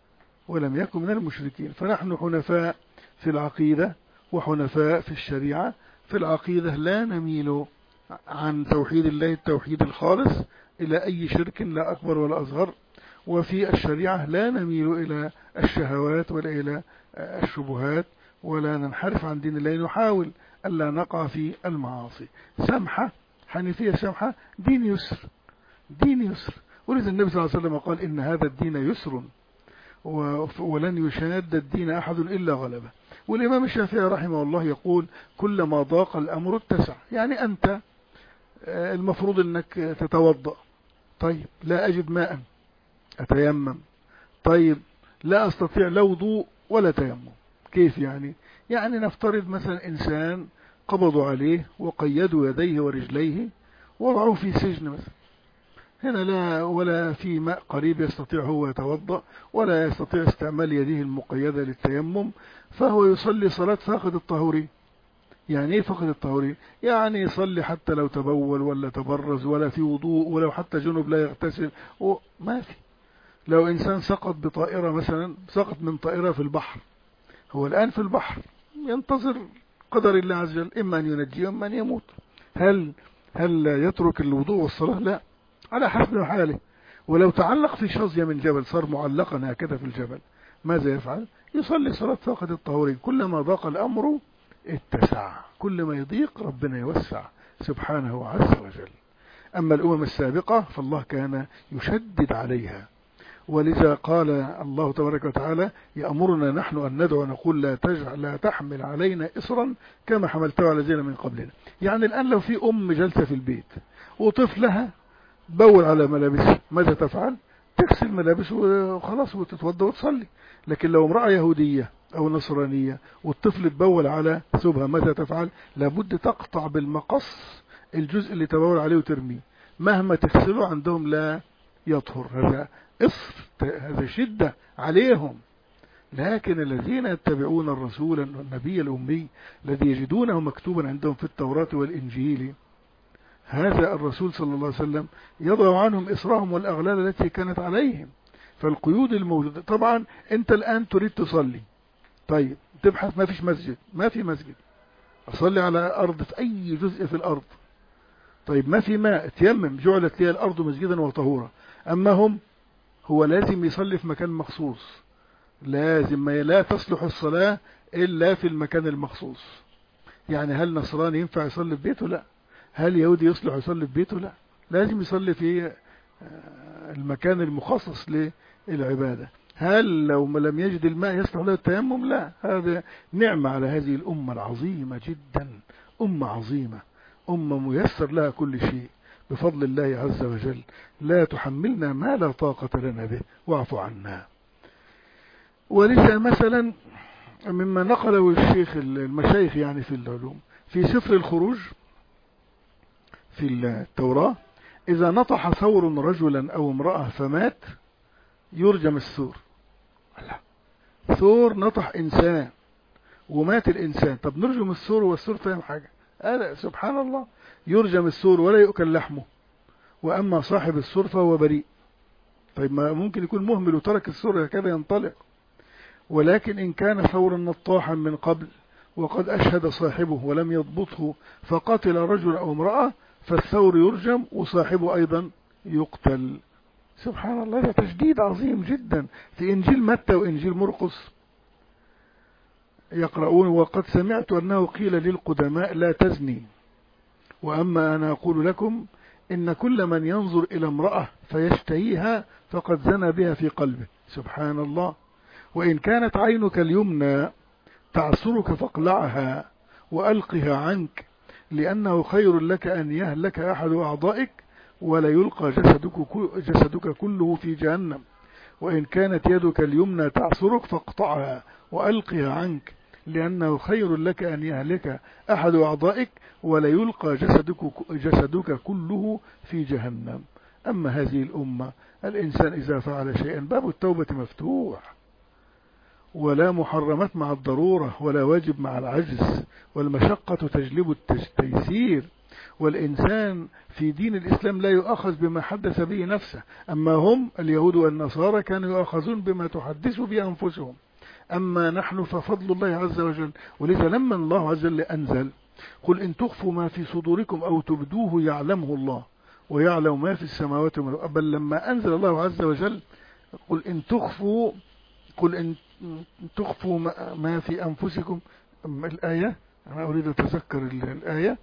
فنحن حنفاء في العقيدة وحنفاء في الشريعة. في العقيدة لا نميل عن توحيد الله التوحيد الخالص إلى أي شرك لا أكبر ولا أصغر. وفي الشريعة لا نميل إلى الشهوات ولا إلى الشبهات، ولا ننحرف عن دين الله، نحاول ألا نقع في المعاصي. سمحة، حنيفية سمحة، دين يسر. ولذا النبي صلى الله عليه وسلم قال إن هذا الدين يسر ولن يشاد الدين أحد إلا غلبه. والإمام الشافعي رحمه الله يقول كلما ضاق الأمر اتسع. يعني أنت المفروض أنك تتوضأ، طيب لا أجد ماء أتيمم، طيب لا أستطيع لا وضوء ولا تيمم، كيف يعني؟ يعني نفترض مثلا إنسان قبضوا عليه وقيدوا يديه ورجليه ووضعوه في سجن مثلا، هنا لا ولا في ماء قريب يستطيع هو يتوضأ ولا يستطيع استعمال يديه المقيدة للتيمم، فهو يصلي صلاة فاقد الطهورين. يعني ايه فاقد الطهورين؟ يعني يصلي حتى لو تبول ولا تبرز ولا في وضوء، ولو حتى جنب لا يغتسل، ما في. لو إنسان سقط بطائرة مثلا، سقط من طائرة في البحر، هو الآن في البحر ينتظر قدر الله عز وجل، إما أن ينجيه إما أن يموت. هل يترك الوضوء والصلاة؟ لا، على حسب حاله. ولو تعلق في شظية من جبل، صار معلقا هكذا في الجبل، ماذا يفعل؟ يصلي صلاة فاقد الطهورين. كلما ضاق الأمر اتسع، كل ما يضيق ربنا يوسع سبحانه عز وجل. أما الأمم السابقة فالله كان يشدد عليها، ولذا قال الله تبارك وتعالى يأمرنا نحن أن ندعو نقول لا تحمل علينا إصرا كما حملته على الذين من قبلنا. يعني الآن لو في أم جلسة في البيت وطفلها بول على ملابسه ماذا تفعل؟ تغسل ملابسه وخلاص وتتوضا وتصلي. لكن لو امرأة يهودية أو نصرانية والطفل تبول على ثوبها ماذا تفعل؟ لابد تقطع بالمقص الجزء اللي تبول عليه وترميه، مهما تغسله عندهم لا يطهر. هذا إصر، هذا شدة عليهم. لكن الذين يتبعون الرسول النبي الأمي الذي يجدونه مكتوبا عندهم في التوراة والإنجيل، هذا الرسول صلى الله عليه وسلم يضع عنهم إصرهم والأغلال التي كانت عليهم. فالقيود الموجودة، طبعا أنت الآن تريد تصلي، طيب تبحث ما فيش مسجد، ما في مسجد، أصلي على أرض في أي جزء في الأرض، طيب ما في ماء، تيمم، جعلت لي الأرض مسجدا وطهورا. أما هو لازم يصلي في مكان مخصوص، لازم لا تصلح الصلاة إلا في المكان المخصوص. يعني هل نصراني ينفع يصلي في بيته؟ لا. هل يهودي يصلح يصلي في بيته؟ لا. لازم يصلي في المكان المخصص للعبادة. هل لو ما لم يجد الماء يصلح له التيمم؟ لا. هذا نعمة على هذه الأمة العظيمة جدا، أمة عظيمة، أمة ميسر لها كل شيء بفضل الله عز وجل. لا تحملنا ما لا طاقة لنا به واعف عنا. ولذا مثلا مما نقله الشيخ المشايخ يعني في العلوم في سفر الخروج في التوراة، إذا نطح ثور رجلا أو امرأة فمات يرجم الثور. ثور نطح إنسان ومات الإنسان، طب نرجم الثور والثور فاهم حاجة؟ هذا سبحان الله، يرجم الثور ولا يؤكل لحمه، وأما صاحب الثور فهو بريء. طيب ما ممكن يكون مهمل وترك الثور هكذا ينطلق، ولكن إن كان ثورا نطاحا من قبل وقد أشهد صاحبه ولم يضبطه فقتل رجل أو امرأة فالثور يرجم وصاحبه أيضا يقتل. سبحان الله، هذا تشديد عظيم جدا. في إنجيل متى وإنجيل مرقس يقرؤون وقد سمعت أنه قيل للقدماء لا تزني، وأما أنا أقول لكم إن كل من ينظر إلى امرأة فيشتهيها فقد زنى بها في قلبه. سبحان الله. وإن كانت عينك اليمنى تعصرك فاقلعها وألقها عنك، لأنه خير لك أن يهلك أحد أعضائك ولا يلقى جسدك كله في جهنم. وإن كانت يدك اليمنى تعصرك فاقطعها وألقها عنك، لأنه خير لك أن يهلك أحد أعضائك ولا يلقى جسدك كله في جهنم. أما هذه الأمة الإنسان إذا فعل شيئا باب التوبة مفتوح، ولا محرمات مع الضرورة ولا واجب مع العجز، والمشقة تجلب التيسير، والإنسان في دين الإسلام لا يؤخذ بما حدث به نفسه. أما هم اليهود والنصارى كانوا يؤخذون بما تحدث به أنفسهم، أما نحن ففضل الله عز وجل. ولذا لما الله عز وجل أنزل قل إن تخفوا ما في صدوركم أو تبدوه يعلمه الله ويعلم ما في السماوات والأرض، بل لما أنزل الله عز وجل قل إن تخفوا ما في أنفسكم، الآية أنا أريد أتذكر الآية.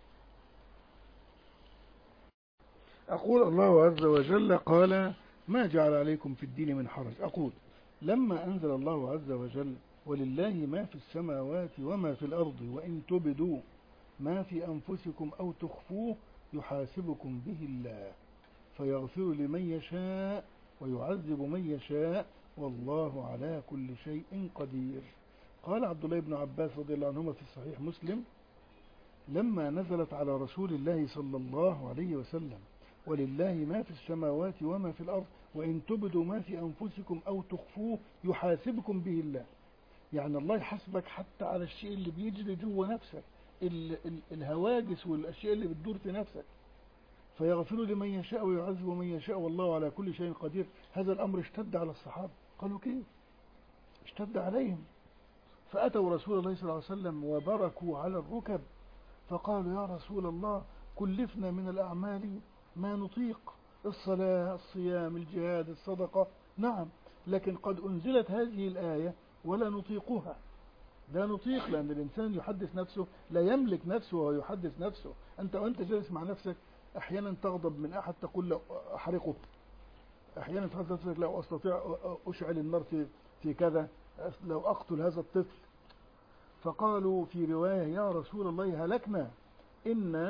أقول الله عز وجل قال ما جعل عليكم في الدين من حرج. أقول لما أنزل الله عز وجل ولله ما في السماوات وما في الأرض وإن تبدوا ما في أنفسكم أو تخفوه يحاسبكم به الله فيغفر لمن يشاء ويعذب من يشاء والله على كل شيء قدير. قال عبد الله بن عباس رضي الله عنهما في صحيح مسلم لما نزلت على رسول الله صلى الله عليه وسلم ولله ما في السماوات وما في الأرض وإن تبدوا ما في أنفسكم أو تخفوه يحاسبكم به الله، يعني الله يحاسبك حتى على الشيء اللي بيجري جوه نفسك، الهواجس والأشياء اللي بتدور في نفسك. فيغفر لمن يشاء ويعذب من يشاء والله على كل شيء قدير. هذا الأمر اشتد على الصحابة، قالوا كيف؟ اشتد عليهم، فأتوا رسول الله صلى الله عليه وسلم وبركوا على الركب فقالوا يا رسول الله كلفنا من الأعمال ما نطيق، الصلاة، الصيام، الجهاد، الصدقة، نعم، لكن قد أنزلت هذه الآية ولا نطيقها. لا نطيق، لأن الإنسان يحدث نفسه، لا يملك نفسه وهو يحدث نفسه. وأنت جالس مع نفسك أحيانا تغضب من أحد تقول له أحرقه، أحيانا تحدث نفسك لو أستطيع أشعل النار في كذا، لو أقتل هذا الطفل. فقالوا في رواية يا رسول الله هلكنا إن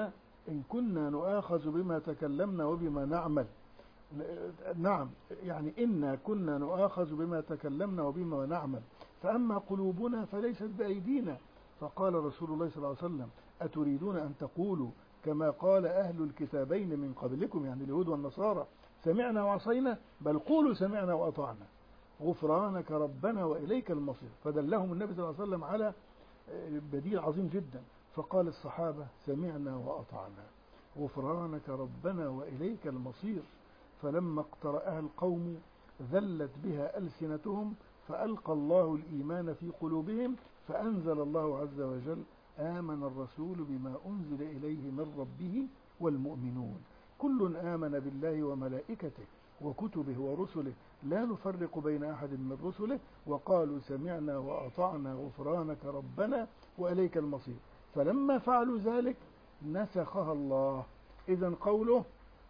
إن كنا نؤاخذ بما تكلمنا وبما نعمل. نعم، يعني إنا كنا نؤاخذ بما تكلمنا وبما نعمل، فأما قلوبنا فليست بأيدينا. فقال رسول الله صلى الله عليه وسلم: أتريدون أن تقولوا كما قال أهل الكتابين من قبلكم، يعني اليهود والنصارى، سمعنا وعصينا؟ بل قولوا سمعنا وأطعنا غفرانك ربنا وإليك المصير. فدلهم النبي صلى الله عليه وسلم على بديل عظيم جدا، فقال الصحابة: سمعنا وأطعنا غفرانك ربنا وإليك المصير. فلما اقترأها القوم ذلت بها ألسنتهم، فألقى الله الإيمان في قلوبهم، فأنزل الله عز وجل: آمن الرسول بما أنزل إليه من ربه والمؤمنون كل آمن بالله وملائكته وكتبه ورسله لا نفرق بين أحد من رسله وقالوا سمعنا وأطعنا غفرانك ربنا وإليك المصير. فلما فعلوا ذلك نسخها الله. إذن قوله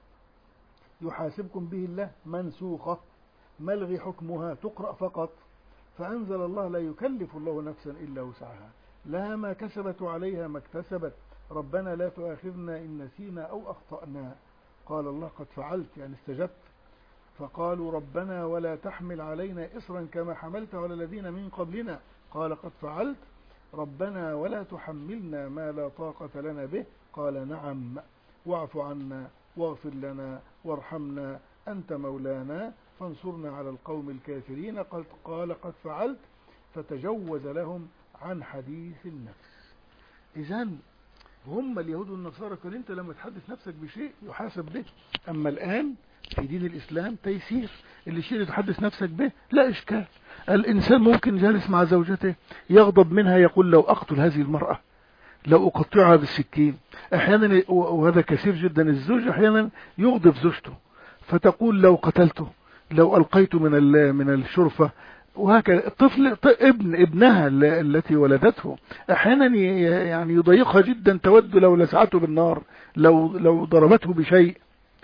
يحاسبكم به الله منسوخة، ملغي حكمها، تقرأ فقط. فأنزل الله: لا يكلف الله نفسا إلا وسعها، لها ما كسبت وعليها ما اكتسبت، ربنا لا تؤاخذنا إن نسينا أو أخطأنا. قال الله: قد فعلت، يعني استجبت. فقالوا: ربنا ولا تحمل علينا إصرا كما حملت على الذين من قبلنا. قال: قد فعلت. ربنا ولا تحملنا ما لا طاقة لنا به. قال: نعم، واعف عنا واغفر لنا وارحمنا أنت مولانا فانصرنا على القوم الكافرين. قال: قد فعلت. فتجوز لهم عن حديث النفس. إذن هم اليهود والنصارى كان انت لما تحدث نفسك بشيء يحاسب به. أما الآن في دين الإسلام تيسير، اللي شيء تحدث نفسك به لا إشكال. الإنسان ممكن جالس مع زوجته يغضب منها يقول: لو أقتل هذه المرأة، لو أقطعها بالسكين. أحيانا، وهذا كثير جدا، الزوج أحيانا يغضب زوجته فتقول: لو قتلته، لو ألقيت من الشرفة. وهكذا الطفل ابنها التي ولدته أحيانا يعني يضايقها جدا، تود لو لسعته بالنار، لو ضربته بشيء،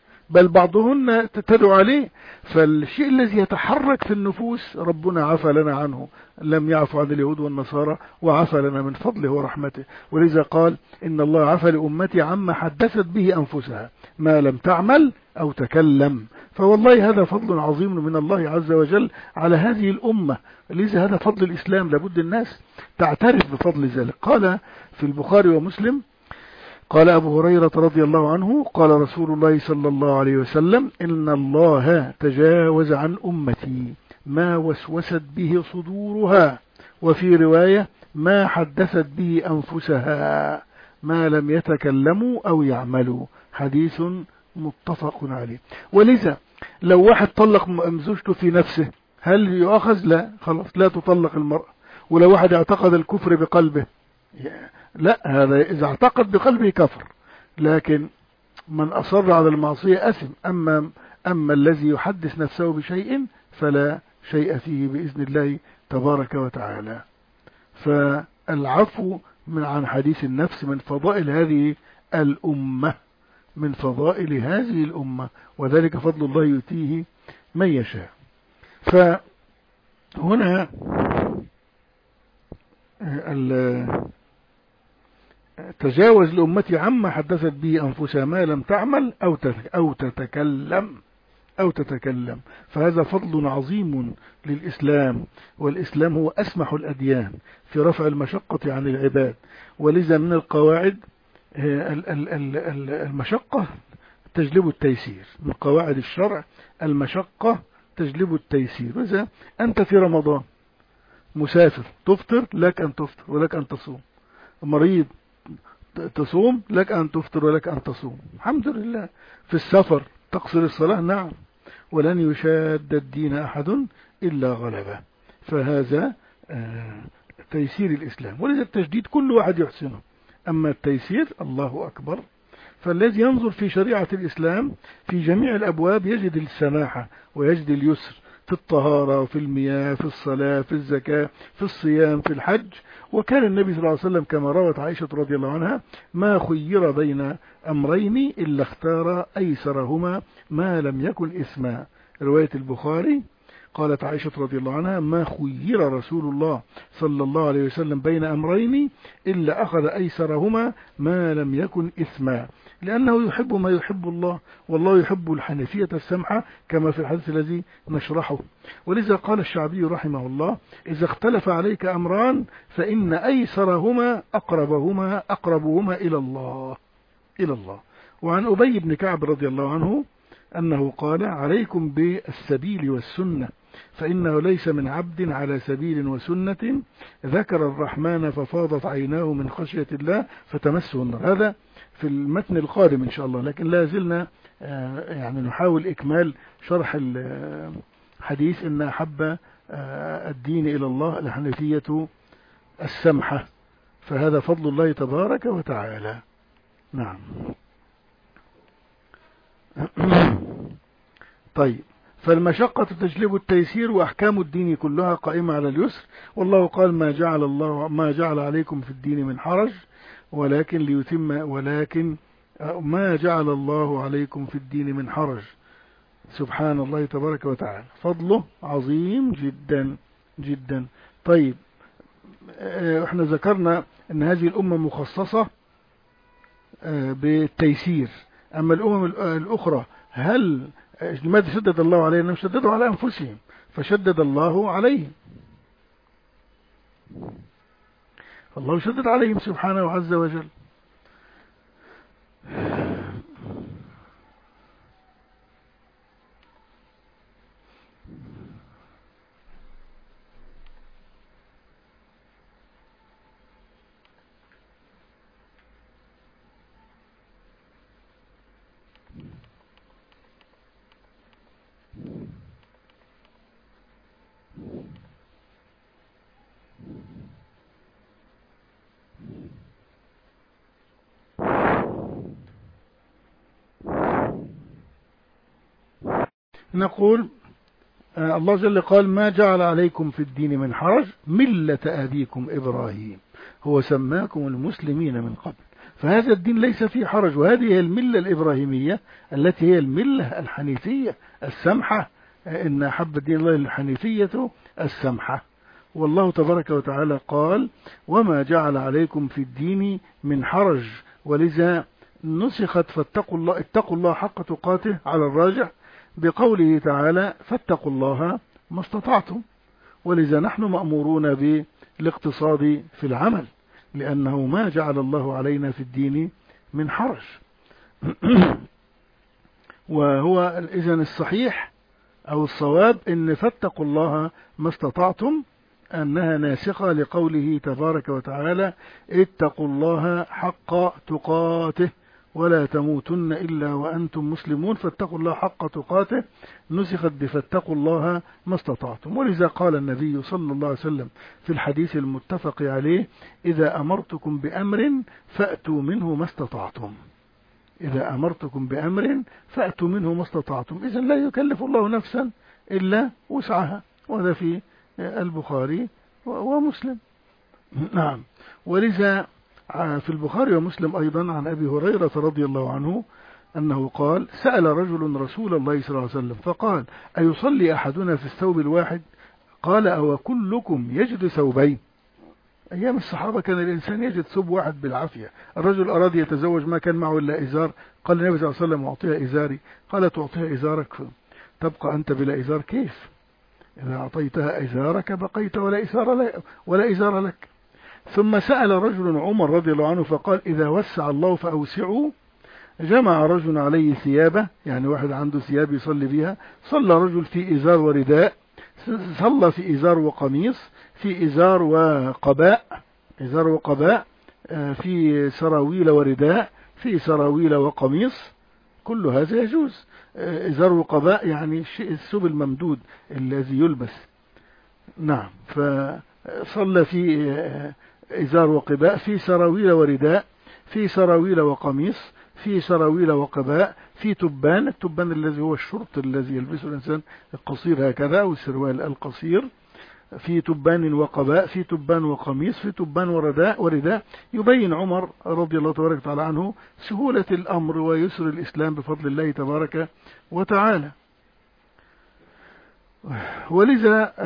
بل بعضهن تدعو عليه. فالشيء الذي يتحرك في النفوس ربنا عفى لنا عنه، لم يعفو عن اليهود والنصارى وعفى لنا من فضله ورحمته. ولذا قال: إن الله عفى لأمتي عما حدثت به أنفسها ما لم تعمل أو تكلم. فوالله هذا فضل عظيم من الله عز وجل على هذه الأمة. لذا هذا فضل الإسلام، لابد الناس تعترف بفضل ذلك. قال في البخاري ومسلم: قال أبو هريرة رضي الله عنه: قال رسول الله صلى الله عليه وسلم: إن الله تجاوز عن أمتي ما وسوست به صدورها، وفي رواية: ما حدثت به أنفسها، ما لم يتكلموا أو يعملوا. حديث متفق عليه. ولذا لو واحد طلق زوجته في نفسه هل يؤخذ؟ لا، خلاص لا تطلق المرأة. ولو واحد اعتقد الكفر بقلبه، لا، هذا إذا اعتقد بقلبه كفر، لكن من أصر على المعصية أثم. أما الذي يحدث نفسه بشيء فلا شيء فيه بإذن الله تبارك وتعالى. فالعفو عن حديث النفس من فضائل هذه الأمة، من فضائل هذه الأمة، وذلك فضل الله يؤتيه من يشاء. فهنا تجاوز لأمتي عما حدثت به أنفسها ما لم تعمل أو تتكلم. فهذا فضل عظيم للإسلام، والإسلام هو أسمح الأديان في رفع المشقة عن العباد. ولذا من القواعد المشقة تجلب التيسير، من قواعد الشرع المشقة تجلب التيسير. وإذا أنت في رمضان مسافر تفطر، لك أن تفطر ولك أن تصوم. مريض تصوم، لك أن تفطر ولك أن تصوم. الحمد لله. في السفر تقصر الصلاة، نعم. ولن يشاد الدين أحد إلا غلبه. فهذا تيسير الإسلام. ولذا التجديد كل واحد يحسنه، أما التيسير الله أكبر. فالذي ينظر في شريعة الإسلام في جميع الأبواب يجد السماحة ويجد اليسر، في الطهارة وفي المياه، في الصلاة، في الزكاة، في الصيام، في الحج. وكان النبي صلى الله عليه وسلم كما روت عائشة رضي الله عنها: ما خير بين أمرين إلا اختار أيسرهما ما لم يكن إثما. رواية البخاري. قالت عائشة رضي الله عنها: ما خير رسول الله صلى الله عليه وسلم بين أمرين إلا أخذ أيسرهما ما لم يكن إثما، لأنه يحب ما يحب الله، والله يحب الحنفية السمحة كما في الحديث الذي نشرحه. ولذا قال الشعبي رحمه الله: إذا اختلف عليك أمران فإن أيسرهما أقربهما إلى الله. وعن أبي بن كعب رضي الله عنه أنه قال: عليكم بالسبيل والسنة، فإنه ليس من عبد على سبيل وسنة ذكر الرحمن ففاضت عيناه من خشية الله فتمسه النار. هذا في المتن القادم إن شاء الله، لكن لا زلنا يعني نحاول إكمال شرح الحديث إن أحب الدين إلى الله الحنفية السمحة، فهذا فضل الله تبارك وتعالى. نعم. طيب، فالمشقة تجلب التيسير، وأحكام الدين كلها قائمة على اليسر. والله قال: ما جعل عليكم في الدين من حرج ولكن ما جعل الله عليكم في الدين من حرج. سبحان الله تبارك وتعالى، فضله عظيم جدا جدا. طيب، احنا ذكرنا ان هذه الأمة مخصصة بالتيسير، أما الأمم الأخرى لماذا شدد الله عليهم؟ لم شددوا على أنفسهم فشدد الله عليهم، الله شدد عليهم سبحانه عز وجل. نقول الله جل قال: ما جعل عليكم في الدين من حرج ملة أبيكم إبراهيم هو سماكم المسلمين من قبل. فهذا الدين ليس فيه حرج، وهذه هي الملة الإبراهيمية التي هي الملة الحنيفية السمحة. إن أحب الدين الله الحنيفية السمحة. والله تبارك وتعالى قال: وما جعل عليكم في الدين من حرج، ولذا نسخت اتقوا الله حق تقاته على الراجح بقوله تعالى: فاتقوا الله ما استطعتم. ولذا نحن مأمورون بالاقتصاد في العمل، لأنه ما جعل الله علينا في الدين من حرج. وهو إذن الصحيح أو الصواب إن فاتقوا الله ما استطعتم أنها ناسخة لقوله تبارك وتعالى: اتقوا الله حق تقاته ولا تموتن إلا وأنتم مسلمون. فاتقوا الله حق تقاته نسخت بفاتقوا الله ما استطعتم. ولذا قال النبي صلى الله عليه وسلم في الحديث المتفق عليه: إذا أمرتكم بأمر فأتوا منه ما استطعتم. إذا أمرتكم بأمر فأتوا منه ما استطعتم. إذن لا يكلف الله نفسا إلا وسعها، وهذا في البخاري ومسلم. نعم. ولذا في البخاري ومسلم أيضا عن أبي هريرة رضي الله عنه أنه قال: سأل رجل رسول الله صلى الله عليه وسلم فقال: أيصلي أحدنا في الثوب الواحد؟ قال: أو كلكم يجد ثوبين؟ أيام الصحابة كان الإنسان يجد ثوب واحد بالعافية. الرجل أراد يتزوج ما كان معه إلا إزار، قال النبي صلى الله عليه وسلم: أعطيها إزاري. قال: تعطيها إزارك تبقى أنت بلا إزار؟ كيف؟ إذا أعطيتها إزارك بقيت ولا إزار لك. ثم سأل رجل عمر رضي الله عنه فقال: إذا وسع الله فأوسعوا. جمع رجل عليه ثيابه، يعني واحد عنده ثياب يصلي بها. صلى رجل في إزار ورداء، صلى في إزار وقميص، في إزار وقباء، في سراويل ورداء، في سراويل وقميص. كل هذا يجوز. إزار وقباء يعني الثوب الممدود الذي يلبس. نعم. فصلى في إزار وقباء، في سراويل ورداء، في سراويل وقميص، في سراويل وقباء، في تبان. التبان الذي هو الشرط الذي يلبسه الإنسان القصير هكذا، أو السروال القصير. في تبان وقباء، في تبان وقميص، في تبان ورداء. يبين عمر رضي الله تبارك وتعالى عنه سهولة الأمر ويسر الإسلام بفضل الله تبارك وتعالى. ولذا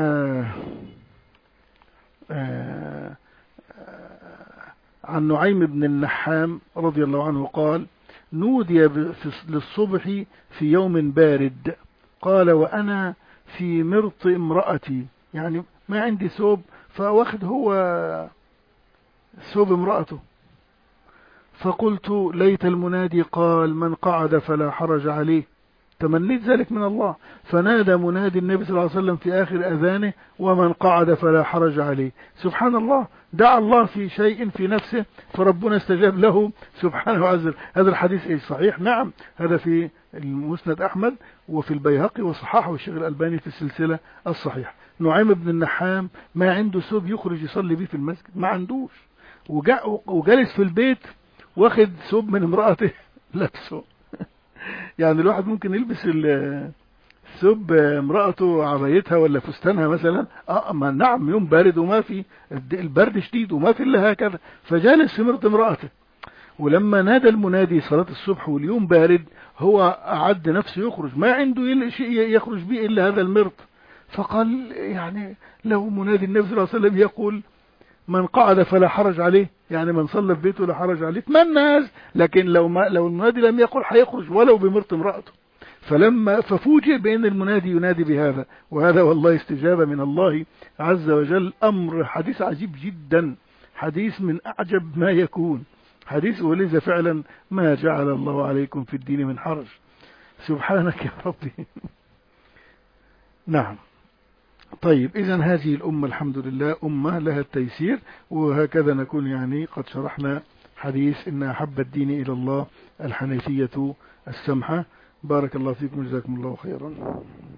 عن نعيم بن النحام رضي الله عنه قال: نودي للصبح في يوم بارد، قال: وأنا في مرط امرأتي، يعني ما عندي ثوب، فواخد هو ثوب امرأته. فقلت: ليت المنادي قال: من قعد فلا حرج عليه. تمنيت ذلك من الله، فنادى منادي النبي صلى الله عليه وسلم في آخر أذانه: ومن قعد فلا حرج عليه. سبحان الله، دعا الله في شيء في نفسه فربنا استجاب له سبحانه عز وجل. هذا الحديث إيه؟ صحيح؟ نعم، هذا في المسند أحمد وفي البيهقي، وصححه الشيخ الألباني في السلسلة الصحيح. نعيم بن النحام ما عنده ثوب يخرج يصلي به في المسجد، ما عندوش، وجالس في البيت واخد ثوب من امرأته لابسه. يعني الواحد ممكن يلبس ثوب امرأته، عبايتها ولا فستانها مثلا، ما نعم يوم بارد وما في البرد شديد وما في الا هكذا، فجالس في مرط امرأته. ولما نادى المنادي صلاة الصبح واليوم بارد، هو أعد نفسه يخرج، ما عنده شيء يخرج به إلا هذا المرط. فقال يعني لو منادي النبي صلى الله عليه وسلم يقول: من قعد فلا حرج عليه، يعني من صلى في بيته لا حرج عليه، تمنى. لكن لو المنادي لم يقل هيخرج ولو بمرط امرأته. ففوجئ بأن المنادي ينادي بهذا، وهذا والله استجابة من الله عز وجل. أمر حديث عجيب جدا، حديث من أعجب ما يكون حديث. ولذا فعلا ما جعل الله عليكم في الدين من حرج، سبحانك يا ربي. نعم. طيب، إذن هذه الأمة الحمد لله أمة لها التيسير، وهكذا نكون يعني قد شرحنا حديث إن أحب الدين إلى الله الحنيفية السمحة. بارك الله فيكم، جزاكم الله خيرا.